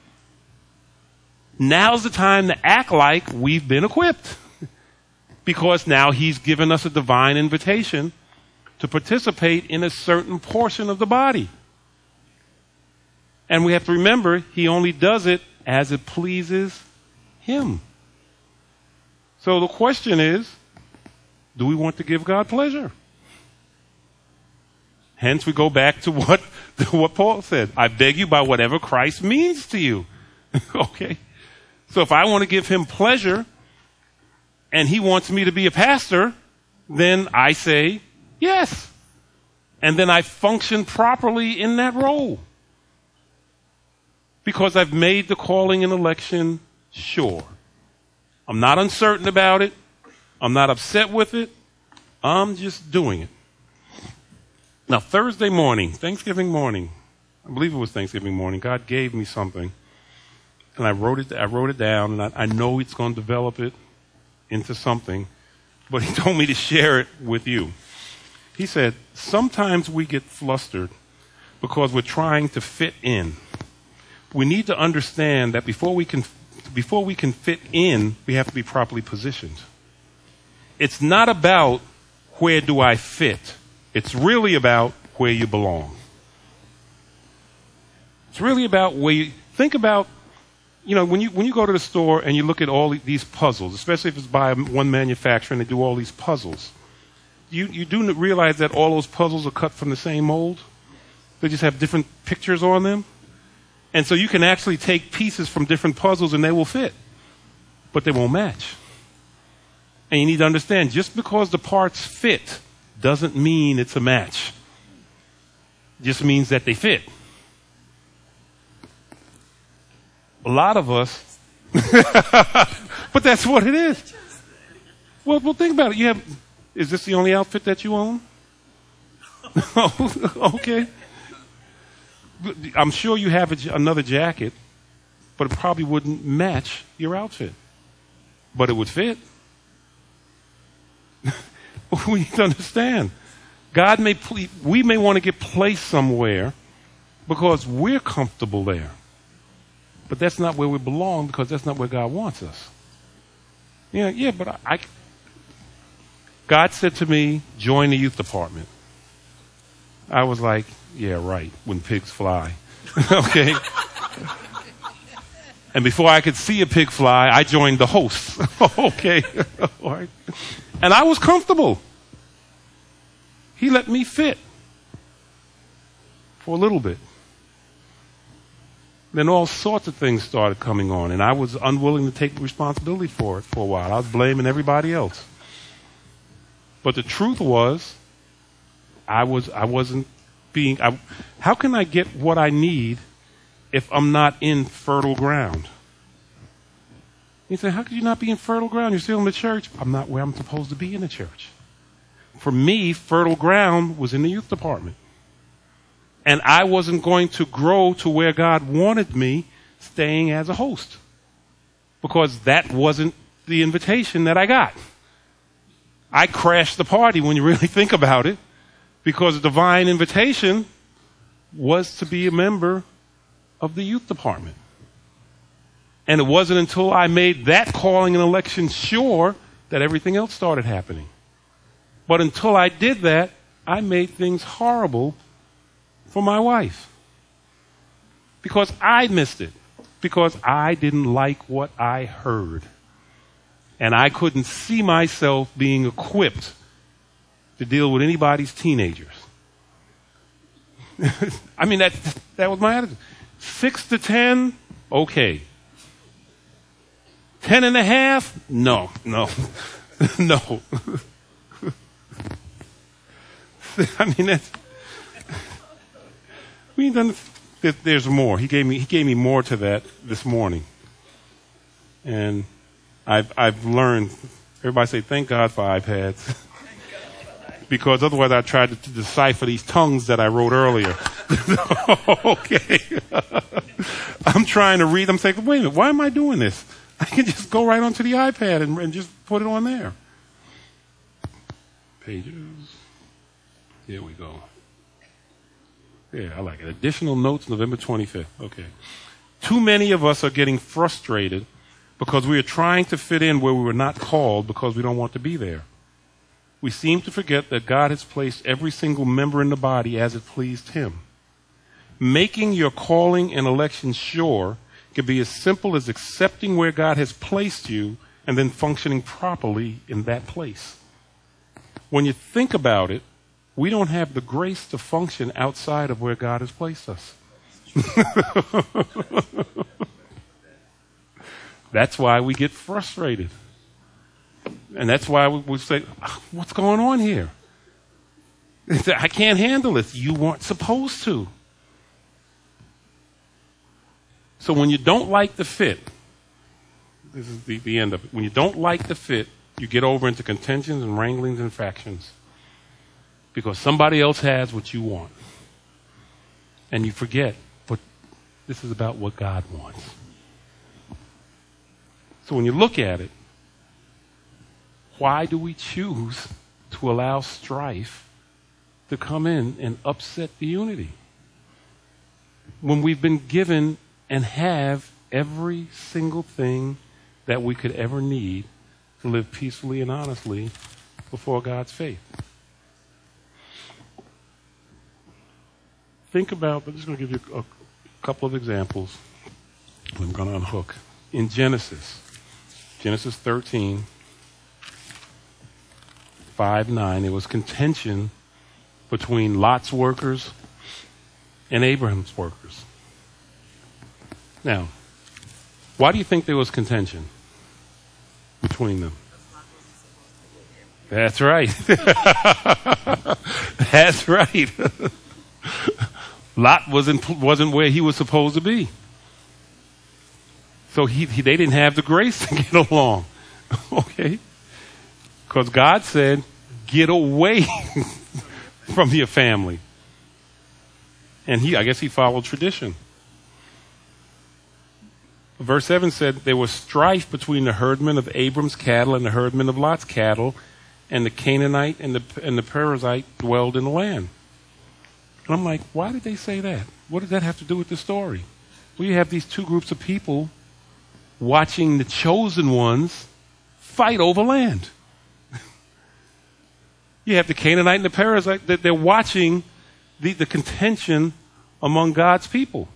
Now's the time to act like we've been equipped. Because now he's given us a divine invitation to participate in a certain portion of the body. And we have to remember, he only does it as it pleases him. So the question is, do we want to give God pleasure? Hence we go back to what, to what Paul said. I beg you by whatever Christ means to you. Okay? So if I want to give him pleasure and he wants me to be a pastor, then I say yes. And then I function properly in that role. Because I've made the calling and election sure. I'm not uncertain about it. I'm not upset with it. I'm just doing it. Now, Thursday morning, Thanksgiving morning, I believe it was Thanksgiving morning, God gave me something. And I wrote it, I wrote it down, and I, I know it's going to develop it into something. But he told me to share it with you. He said, sometimes we get flustered because we're trying to fit in. We need to understand that before we can, before we can fit in, we have to be properly positioned. It's not about where do I fit. It's really about where you belong. It's really about where you, think about, you know, when you, when you go to the store and you look at all these puzzles, especially if it's by one manufacturer and they do all these puzzles, you, you do realize that all those puzzles are cut from the same mold. They just have different pictures on them. And so you can actually take pieces from different puzzles and they will fit, but they won't match. And you need to understand, just because the parts fit doesn't mean it's a match. It just means that they fit. A lot of us, but that's what it is. Well, well, think about it. You have, is this the only outfit that you own? Okay. I'm sure you have a, another jacket, but it probably wouldn't match your outfit. But it would fit. We need to understand. God may, ple- we may want to get placed somewhere because we're comfortable there. But that's not where we belong because that's not where God wants us. Yeah, yeah, but I, I God said to me, join the youth department. I was like, yeah, right, when pigs fly. Okay. And before I could see a pig fly, I joined the hosts. Okay. All right. And I was comfortable. He let me fit for a little bit. Then all sorts of things started coming on, and I was unwilling to take responsibility for it for a while. I was blaming everybody else. But the truth was, I was I wasn't being. I, how can I get what I need if I'm not in fertile ground? You say, how could you not be in fertile ground? You're still in the church. I'm not where I'm supposed to be in the church. For me, fertile ground was in the youth department. And I wasn't going to grow to where God wanted me staying as a host. Because that wasn't the invitation that I got. I crashed the party when you really think about it. Because the divine invitation was to be a member of the youth department. And it wasn't until I made that calling and election sure that everything else started happening. But until I did that, I made things horrible for my wife. Because I missed it. Because I didn't like what I heard. And I couldn't see myself being equipped to deal with anybody's teenagers. I mean, that, that was my attitude. Six to ten, okay. Ten and a half, no, no, no. I mean, that's, we ain't done. There's more. He gave me. He gave me more to that this morning, and I've I've learned. Everybody say, "Thank God for iPads," because otherwise I tried to, to decipher these tongues that I wrote earlier. Okay, I'm trying to read. I'm saying, "Wait a minute, why am I doing this? I can just go right onto the iPad and, and just put it on there." Pages. Here we go. Yeah, I like it. Additional notes, November twenty-fifth. Okay. Too many of us are getting frustrated because we are trying to fit in where we were not called because we don't want to be there. We seem to forget that God has placed every single member in the body as it pleased Him. Making your calling and election sure can be as simple as accepting where God has placed you and then functioning properly in that place. When you think about it, we don't have the grace to function outside of where God has placed us. That's why we get frustrated. And that's why we, we say, what's going on here? I can't handle this. You weren't supposed to. So when you don't like the fit, this is the, the end of it. When you don't like the fit, you get over into contentions and wranglings and factions. Because somebody else has what you want. And you forget, but this is about what God wants. So when you look at it, why do we choose to allow strife to come in and upset the unity? When we've been given and have every single thing that we could ever need to live peacefully and honestly before God's faith. Think about, I'm just going to give you a, a couple of examples. I'm going to unhook. In Genesis, Genesis thirteen, five, nine, there was contention between Lot's workers and Abraham's workers. Now, why do you think there was contention between them? That's right. That's right. Lot wasn't wasn't where he was supposed to be. So he, he they didn't have the grace to get along. Okay? Because God said, get away from your family. And he I guess he followed tradition. Verse seven said there was strife between the herdmen of Abram's cattle and the herdmen of Lot's cattle, and the Canaanite and the and the Perizzite dwelled in the land. And I'm like, why did they say that? What does that have to do with the story? We have these two groups of people watching the chosen ones fight over land. You have the Canaanite and the Perizzite that they're watching the, the contention among God's people.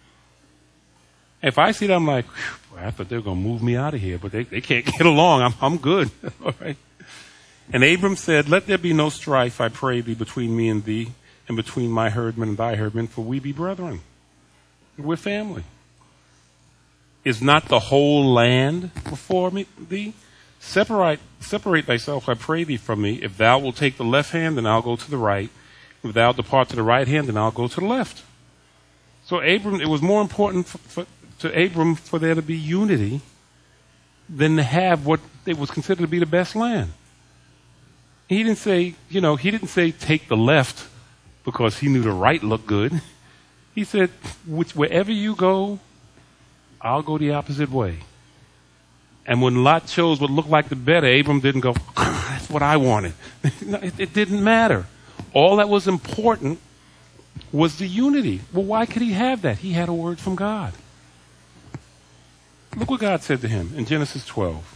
If I see that, I'm like, well, I thought they were going to move me out of here, but they, they can't get along. I'm, I'm good. All right. And Abram said, let there be no strife, I pray thee, between me and thee, and between my herdmen and thy herdmen, for we be brethren. We're family. Is not the whole land before me, thee? Separate, separate thyself, I pray thee, from me. If thou wilt take the left hand, then I'll go to the right. If thou depart to the right hand, then I'll go to the left. So Abram, it was more important for, for, to Abram for there to be unity than to have what it was considered to be the best land. He didn't say, you know, he didn't say take the left because he knew the right looked good. He said, which, wherever you go, I'll go the opposite way. And when Lot chose what looked like the better, Abram didn't go, that's what I wanted. No, it, it didn't matter. All that was important was the unity. Well, why could he have that? He had a word from God. Look what God said to him in Genesis twelve.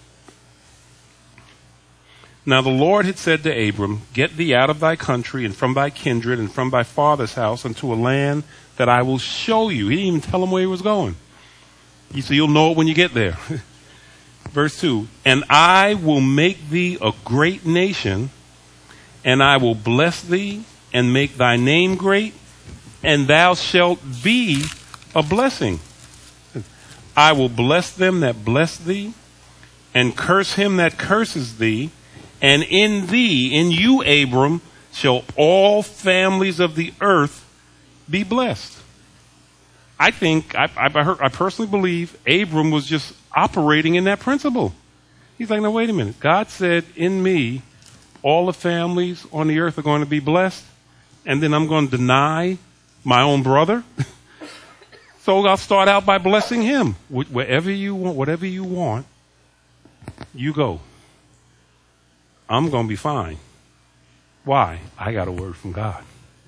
Now the Lord had said to Abram, get thee out of thy country and from thy kindred and from thy father's house unto a land that I will show you. He didn't even tell him where he was going. He said, you'll know it when you get there. Verse two, and I will make thee a great nation, and I will bless thee and make thy name great, and thou shalt be a blessing. I will bless them that bless thee, and curse him that curses thee, and in thee, in you, Abram, shall all families of the earth be blessed. I think, I, I, heard, I personally believe Abram was just operating in that principle. He's like, no, wait a minute. God said, in me, all the families on the earth are going to be blessed, and then I'm going to deny my own brother. So I'll start out by blessing him. Wherever you want, whatever you want, you go. I'm going to be fine. Why? I got a word from God.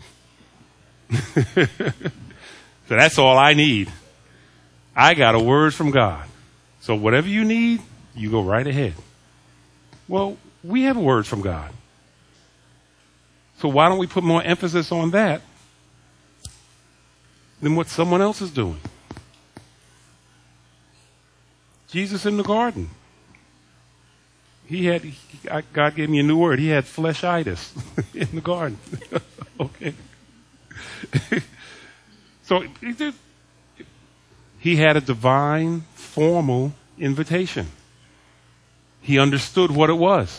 So that's all I need. I got a word from God. So whatever you need, you go right ahead. Well, we have a word from God. So why don't we put more emphasis on that than what someone else is doing? Jesus in the garden. He had, he, God gave me a new word. He had fleshitis in the garden. Okay. So he had a divine, formal invitation. He understood what it was.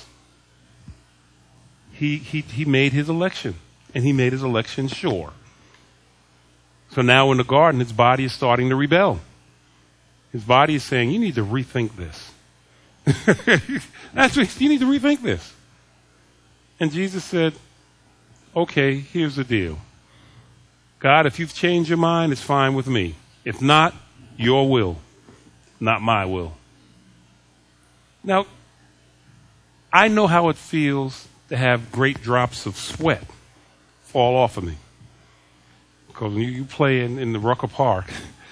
He, he, he made his election, and he made his election sure. So now in the garden, his body is starting to rebel. His body is saying, you need to rethink this. That's what, you need to rethink this. And Jesus said, okay, here's the deal. God, if you've changed your mind, it's fine with me. If not, your will, not my will. Now, I know how it feels to have great drops of sweat fall off of me. Because when you play in, in the Rucker Park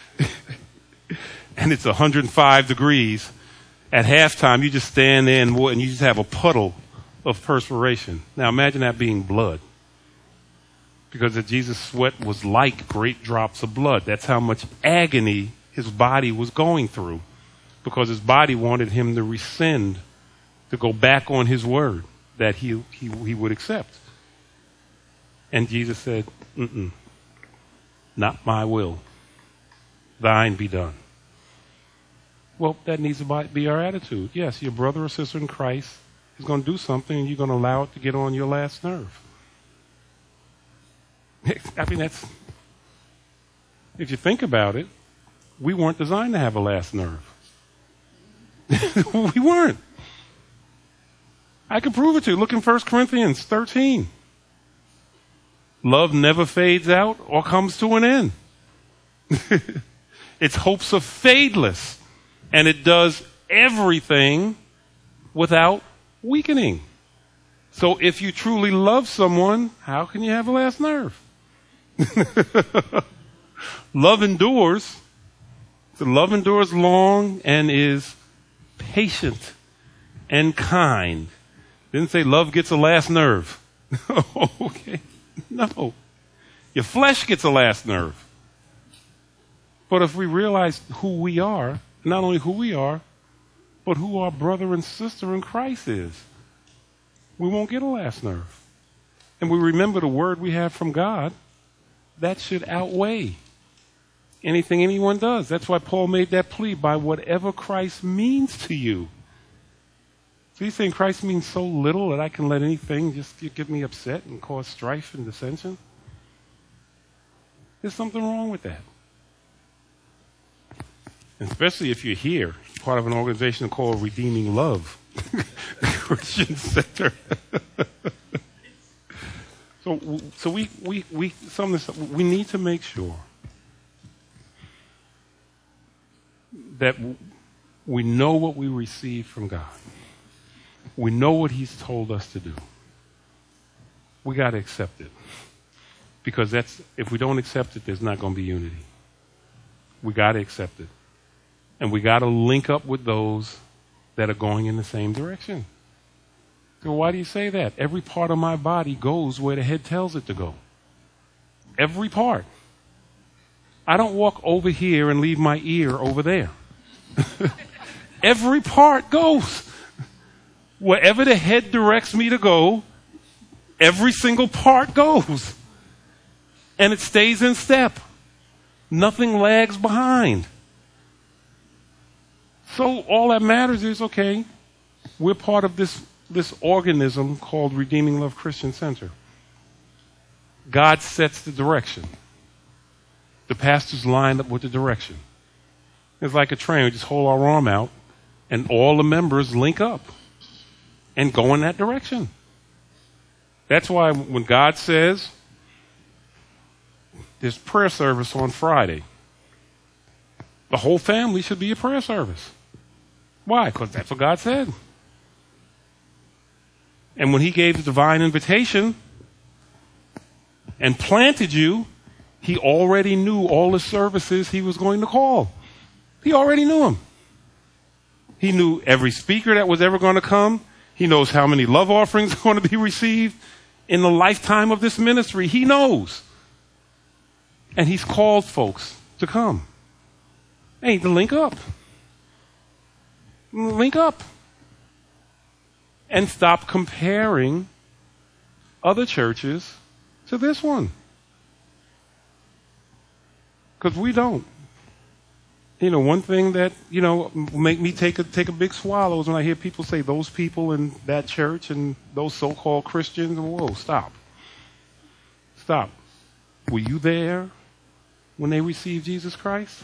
and it's one hundred five degrees, at halftime you just stand there and, and you just have a puddle of perspiration. Now imagine that being blood. Because Jesus' sweat was like great drops of blood. That's how much agony his body was going through. Because his body wanted him to rescind, to go back on his word that he, he, he would accept. And Jesus said, mm-mm, not my will, thine be done. Well, that needs to be our attitude. Yes, your brother or sister in Christ is going to do something and you're going to allow it to get on your last nerve. I mean, that's, if you think about it, we weren't designed to have a last nerve. We weren't. I can prove it to you. Look in First Corinthians thirteen. Love never fades out or comes to an end. Its hopes are fadeless, and it does everything without weakening. So if you truly love someone, how can you have a last nerve? Love endures. The love endures long and is patient and kind. Didn't say love gets a last nerve. Okay. No. Your flesh gets a last nerve. But if we realize who we are, not only who we are, but who our brother and sister in Christ is, we won't get a last nerve. And we remember the word we have from God, that should outweigh anything anyone does. That's why Paul made that plea, by whatever Christ means to you. So he's saying Christ means so little that I can let anything just get me upset and cause strife and dissension? There's something wrong with that. Especially if you're here, part of an organization called Redeeming Love Christian Center. so, so we we we some of this, we need to make sure that we know what we receive from God. We know what He's told us to do. We got to accept it, because that's if we don't accept it, there's not going to be unity. We got to accept it. And we got to link up with those that are going in the same direction. So why do you say that? Every part of my body goes where the head tells it to go. Every part. I don't walk over here and leave my ear over there. Every part goes. Wherever the head directs me to go, every single part goes. And it stays in step. Nothing lags behind. So all that matters is, okay, we're part of this, this organism called Redeeming Love Christian Center. God sets the direction. The pastors line up with the direction. It's like a train. We just hold our arm out, and all the members link up and go in that direction. That's why when God says there's prayer service on Friday, the whole family should be a prayer service. Why? Because that's what God said. And when he gave the divine invitation and planted you, he already knew all the services he was going to call. He already knew them. He knew every speaker that was ever going to come. He knows how many love offerings are going to be received in the lifetime of this ministry. He knows. And he's called folks to come. Hey, to link up. Link up. And stop comparing other churches to this one. Because we don't. You know, one thing that, you know, make me take a take a big swallow is when I hear people say those people in that church and those so-called Christians. Whoa, stop. Stop. Were you there when they received Jesus Christ?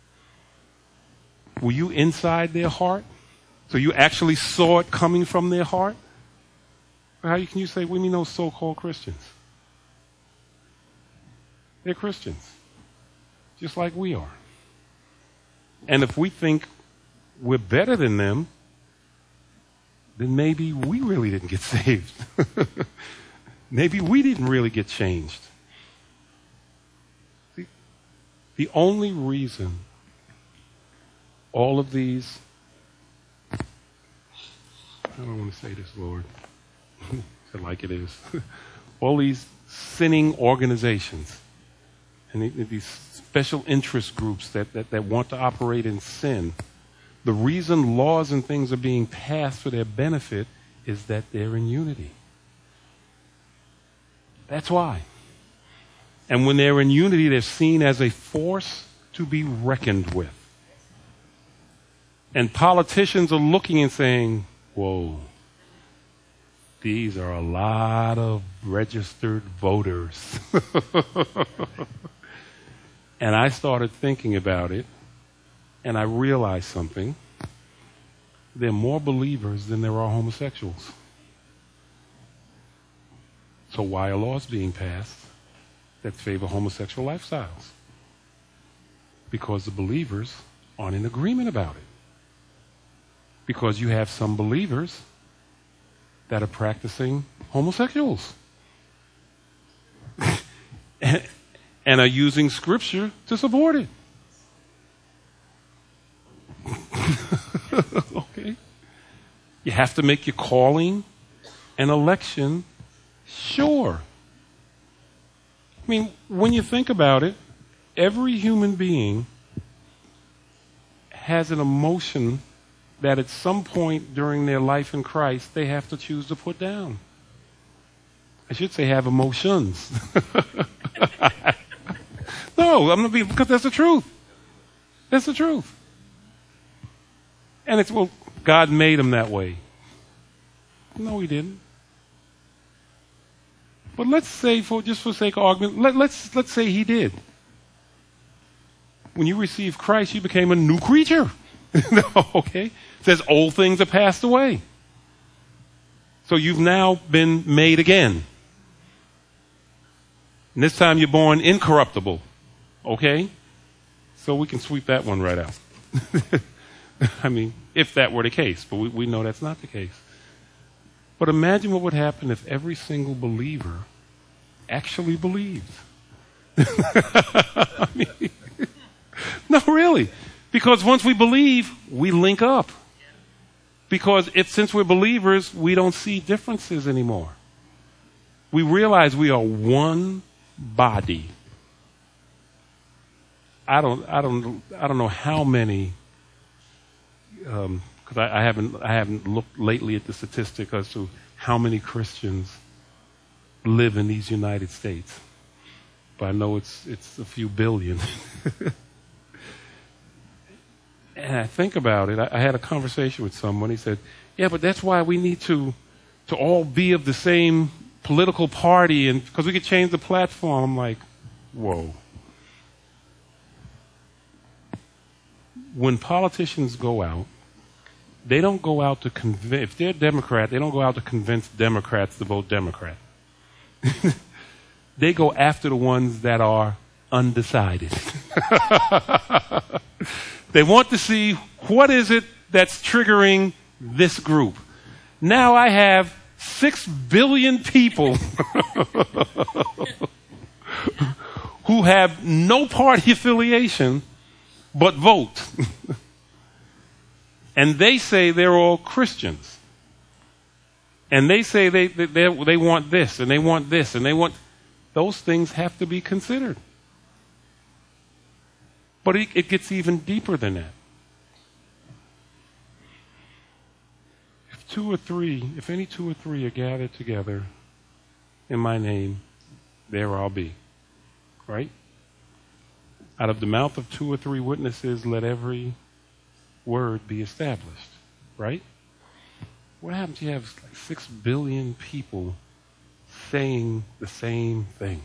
Were you inside their heart? So you actually saw it coming from their heart? How can you say, we mean those so-called Christians? They're Christians, just like we are. And if we think we're better than them, then maybe we really didn't get saved. Maybe we didn't really get changed. See, the only reason all of these, I don't want to say this, Lord, say like it is, all these sinning organizations and these special interest groups that, that, that want to operate in sin, the reason laws and things are being passed for their benefit is that they're in unity. That's why. And when they're in unity, they're seen as a force to be reckoned with. And politicians are looking and saying, whoa, these are a lot of registered voters. And I started thinking about it, and I realized something. There are more believers than there are homosexuals. So why are laws being passed that favor homosexual lifestyles? Because the believers aren't in agreement about it. Because you have some believers that are practicing homosexuals. and, and are using scripture to support it. Okay? You have to make your calling and election sure. I mean, when you think about it, every human being has an emotion that at some point during their life in Christ, they have to choose to put down. I should say have emotions. No, I'm not being, because that's the truth. That's the truth. And it's, well, God made them that way. No, he didn't. But let's say, for just for sake of argument, let, let's let's say he did. When you received Christ, you became a new creature. Okay? It says old things are passed away. So you've now been made again. And this time you're born incorruptible. Okay? So we can sweep that one right out. I mean, if that were the case, but we, we know that's not the case. But imagine what would happen if every single believer actually believed. I mean, no, really. Because once we believe, we link up. Because if, since we're believers, we don't see differences anymore. We realize we are one body. I don't, I don't, I don't know how many. Um, Because I, I haven't, I haven't looked lately at the statistic as to how many Christians live in these United States, but I know it's it's a few billion. And I think about it. I, I had a conversation with someone. He said, "Yeah, but that's why we need to to all be of the same political party, and because we could change the platform. I'm like, whoa. When politicians go out, they don't go out to convince, if they're Democrat, they don't go out to convince Democrats to vote Democrat. They go after the ones that are undecided. They want to see what is it that's triggering this group. Now I have six billion people who have no party affiliation but vote. And they say they're all Christians. And they say they, they, they, they want this, and they want this, and they want... Those things have to be considered. But it, it gets even deeper than that. If two or three, if any two or three are gathered together in my name, there I'll be. Right? Out of the mouth of two or three witnesses, let every word be established. Right? What happens if you have like six billion people saying the same thing?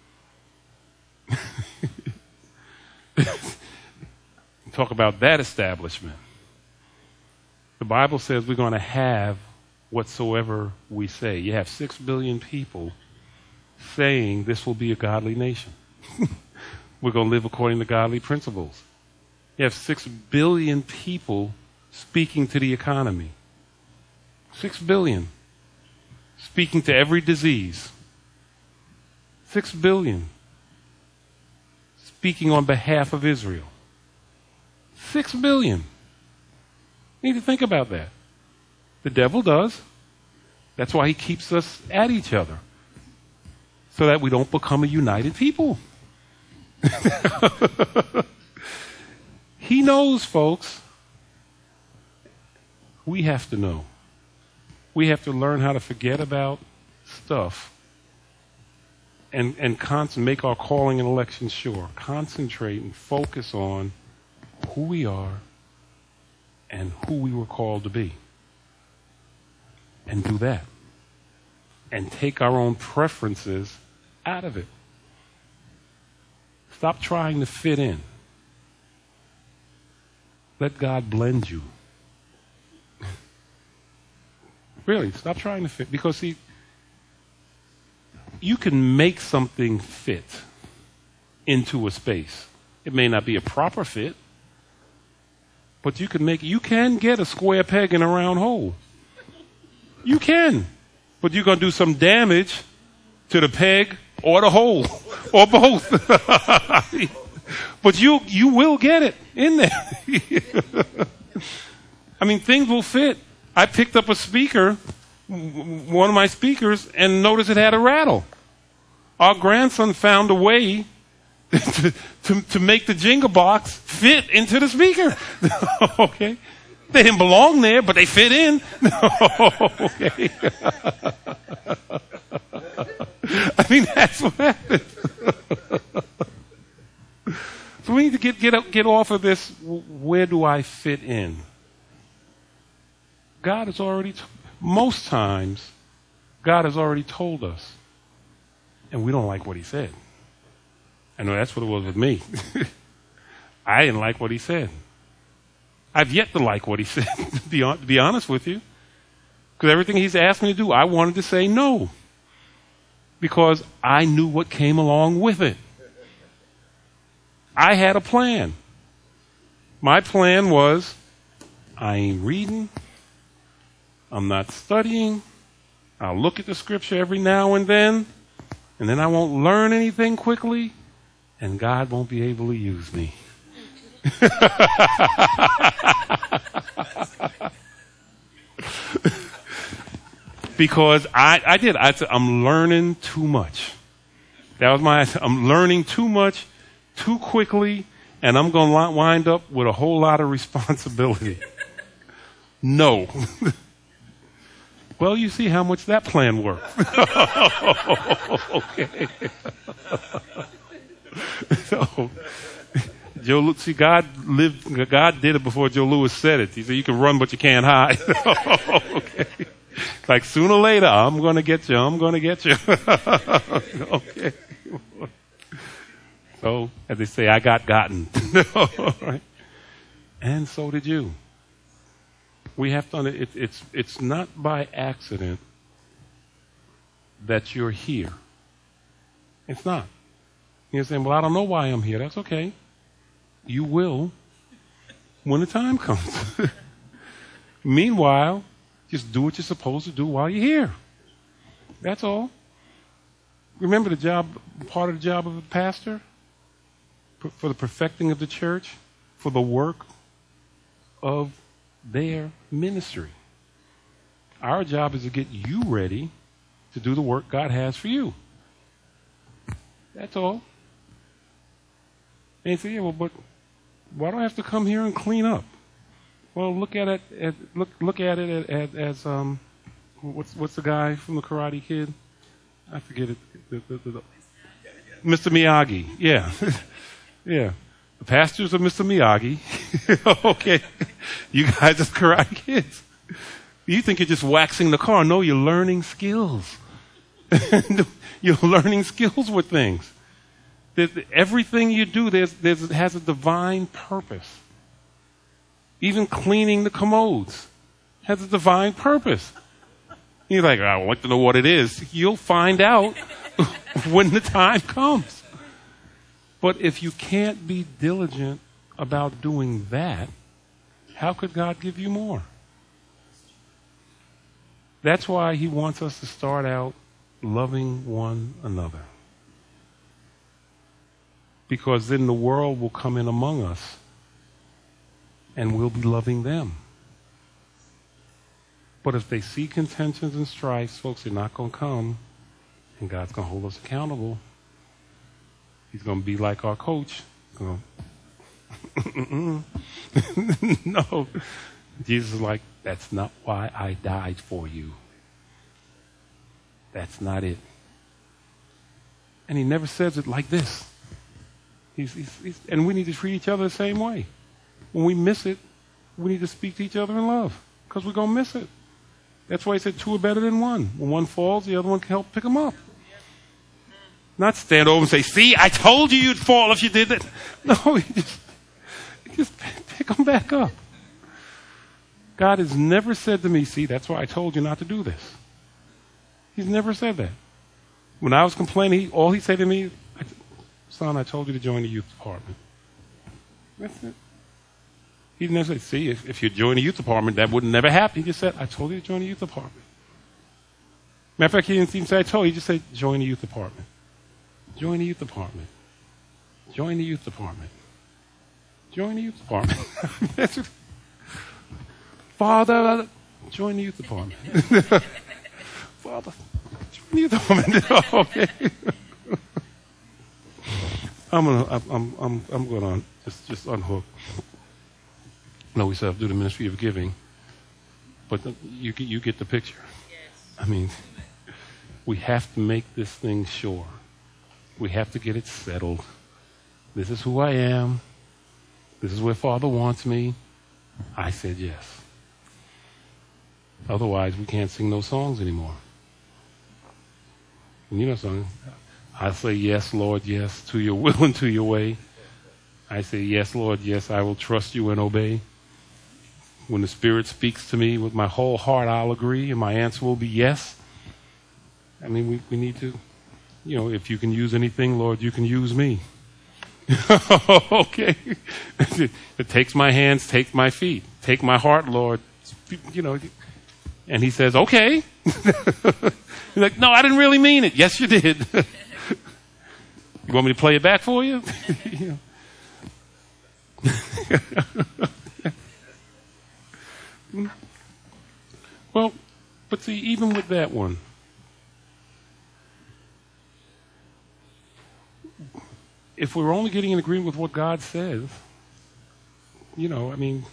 Talk about that establishment. The Bible says we're going to have whatsoever we say. You have six billion people saying this will be a godly nation. We're going to live according to godly principles. You have six billion people speaking to the economy. Six billion. Speaking to every disease. Six billion. Speaking on behalf of Israel. Six billion. You need to think about that. The devil does. That's why he keeps us at each other. So that we don't become a united people. He knows, folks. We have to know. We have to learn how to forget about stuff and, and con- make our calling and election sure. Concentrate and focus on who we are and who we were called to be. And do that. And take our own preferences out of it. Stop trying to fit in. Let God blend you. Really, stop trying to fit. Because, see, you can make something fit into a space. It may not be a proper fit, but you can make, you can get a square peg in a round hole. You can. But you're going to do some damage to the peg or the hole, or both. But you, you will get it in there. I mean, things will fit. I picked up a speaker, one of my speakers, and noticed it had a rattle. Our grandson found a way to, to, to make the jingle box fit into the speaker. Okay? They didn't belong there, but they fit in. Okay? I mean, that's what happened. So we need to get, get, get off of this, where do I fit in? God has already, t- most times, God has already told us. And we don't like what he said. I know that's what it was with me. I didn't like what he said. I've yet to like what he said, to be, on, to be honest with you. Because everything he's asked me to do, I wanted to say no. Because I knew what came along with it. I had a plan. My plan was, I ain't reading. I'm not studying. I'll look at the scripture every now and then, and then I won't learn anything quickly, and God won't be able to use me. Because I, I did. I said, I'm learning too much. That was my, I'm learning too much, too quickly, and I'm going to wind up with a whole lot of responsibility. No. Well, you see how much that plan worked. Okay. So, Joe, see, God lived. God did it before Joe Louis said it. He said, "You can run, but you can't hide." Okay. Like sooner or later, I'm going to get you. I'm going to get you. Okay. So, as they say, I got gotten. Right? And so did you. We have to, it, it's, it's not by accident that you're here. It's not. You're saying, well, I don't know why I'm here. That's okay. You will when the time comes. Meanwhile, just do what you're supposed to do while you're here. That's all. Remember the job, part of the job of a pastor? For the perfecting of the church, for the work of their ministry. Our job is to get you ready to do the work God has for you. That's all. And you say, yeah, well, but why do I have to come here and clean up? Well, look at it. As, look, look at it as, as um, what's what's the guy from the Karate Kid? I forget it. The, the, the, the, Mister Miyagi. Yeah, yeah. The pastors are Mister Miyagi. Okay, you guys are Karate Kids. You think you're just waxing the car? No, you're learning skills. You're learning skills with things. There's, everything you do, there's, there's, has a divine purpose. Even cleaning the commodes has a divine purpose. You're like, I want to know what it is. You'll find out when the time comes. But if you can't be diligent about doing that, how could God give you more? That's why he wants us to start out loving one another. Because then the world will come in among us and we'll be loving them. But if they see contentions and strifes, folks, they're not going to come, and God's going to hold us accountable. He's going to be like our coach. Going, no. Jesus is like, that's not why I died for you. That's not it. And he never says it like this. He's, he's, he's, and we need to treat each other the same way. When we miss it, we need to speak to each other in love, because we're going to miss it. That's why he said two are better than one. When one falls, the other one can help pick them up. Not stand over and say, see, I told you you'd fall if you did it. No, you just, you just pick them back up. God has never said to me, see, that's why I told you not to do this. He's never said that. When I was complaining, he, all he said to me, son, I told you to join the youth department. That's it. He didn't say, see, if, if you join the youth department, that would never happen. He just said, I told you to join the youth department. Matter of fact, he didn't even say, I told you. He just said, join the youth department. Join the youth department. Join the youth department. Join the youth department. Father, join the youth department. Father, join the youth department. Okay. I'm gonna, I'm, I'm, I'm going to just, just unhook. No, we still have to do the ministry of giving, but the, you you get the picture. Yes. I mean, we have to make this thing sure. We have to get it settled. This is who I am. This is where Father wants me. I said yes. Otherwise, we can't sing those songs anymore. And you know something? I say yes, Lord, yes, to your will and to your way. I say yes, Lord, yes, I will trust you and obey. When the Spirit speaks to me with my whole heart, I'll agree, and my answer will be yes. I mean, we, we need to, you know, if you can use anything, Lord, you can use me. Okay. It takes my hands, take my feet. Take my heart, Lord. You know, and he says, okay. You're like, no, I didn't really mean it. Yes, you did. You want me to play it back for you? You know. Well, but see, even with that one, if we're only getting in agreement with what God says, you know, I mean,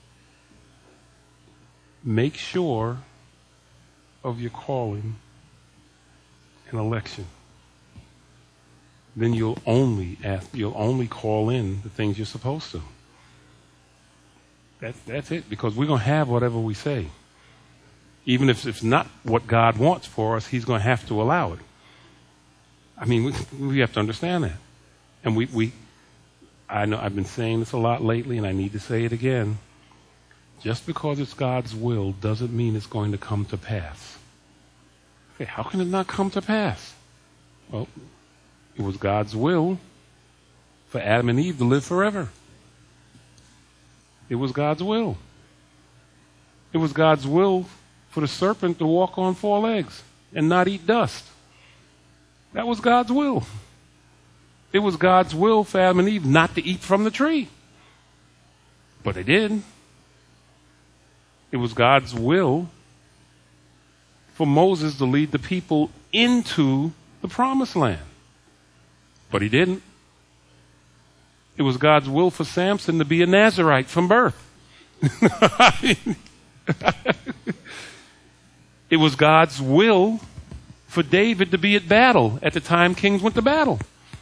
make sure of your calling and election. Then you'll only ask, you'll only call in the things you're supposed to. That's that's it, because we're gonna have whatever we say. Even if it's not what God wants for us, he's going to have to allow it. I mean, we, we have to understand that. And we, we, I know I've been saying this a lot lately, and I need to say it again. Just because it's God's will doesn't mean it's going to come to pass. Okay, how can it not come to pass? Well, it was God's will for Adam and Eve to live forever. It was God's will. It was God's will for the serpent to walk on four legs and not eat dust. That was God's will. It was God's will for Adam and Eve not to eat from the tree. But they did. It was God's will for Moses to lead the people into the promised land. But he didn't. It was God's will for Samson to be a Nazirite from birth. It was God's will for David to be at battle at the time kings went to battle.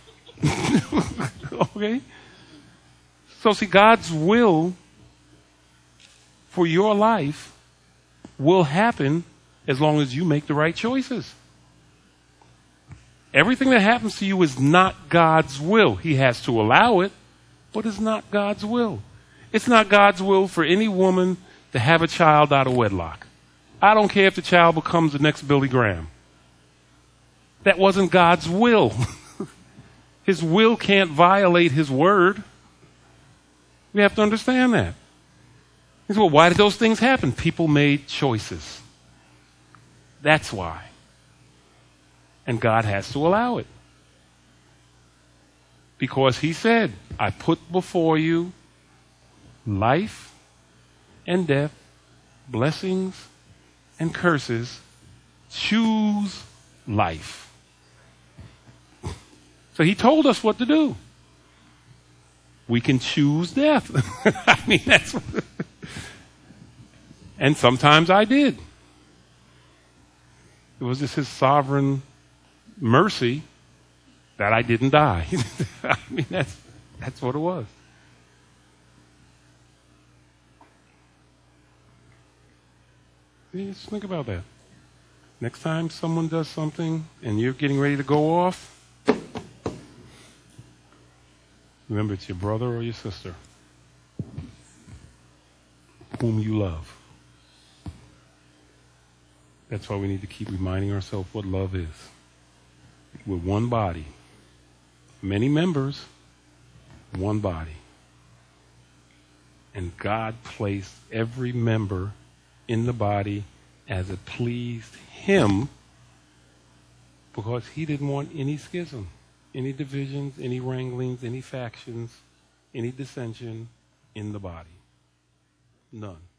Okay? So see, God's will for your life will happen as long as you make the right choices. Everything that happens to you is not God's will. He has to allow it, but it's not God's will. It's not God's will for any woman to have a child out of wedlock. I don't care if the child becomes the next Billy Graham. That wasn't God's will. His will can't violate his word. We have to understand that. He said, well, why did those things happen? People made choices. That's why. And God has to allow it. Because he said, I put before you life and death, blessings and curses. Choose life. So he told us what to do. We can choose death. I mean, that's what, and sometimes I did. It was just his sovereign mercy that I didn't die. I mean, that's, that's what it was. Just think about that. Next time someone does something and you're getting ready to go off, remember it's your brother or your sister whom you love. That's why we need to keep reminding ourselves what love is. We're one body. Many members, one body. And God placed every member in the body as it pleased him because he didn't want any schism, any divisions, any wranglings, any factions, any dissension in the body. None.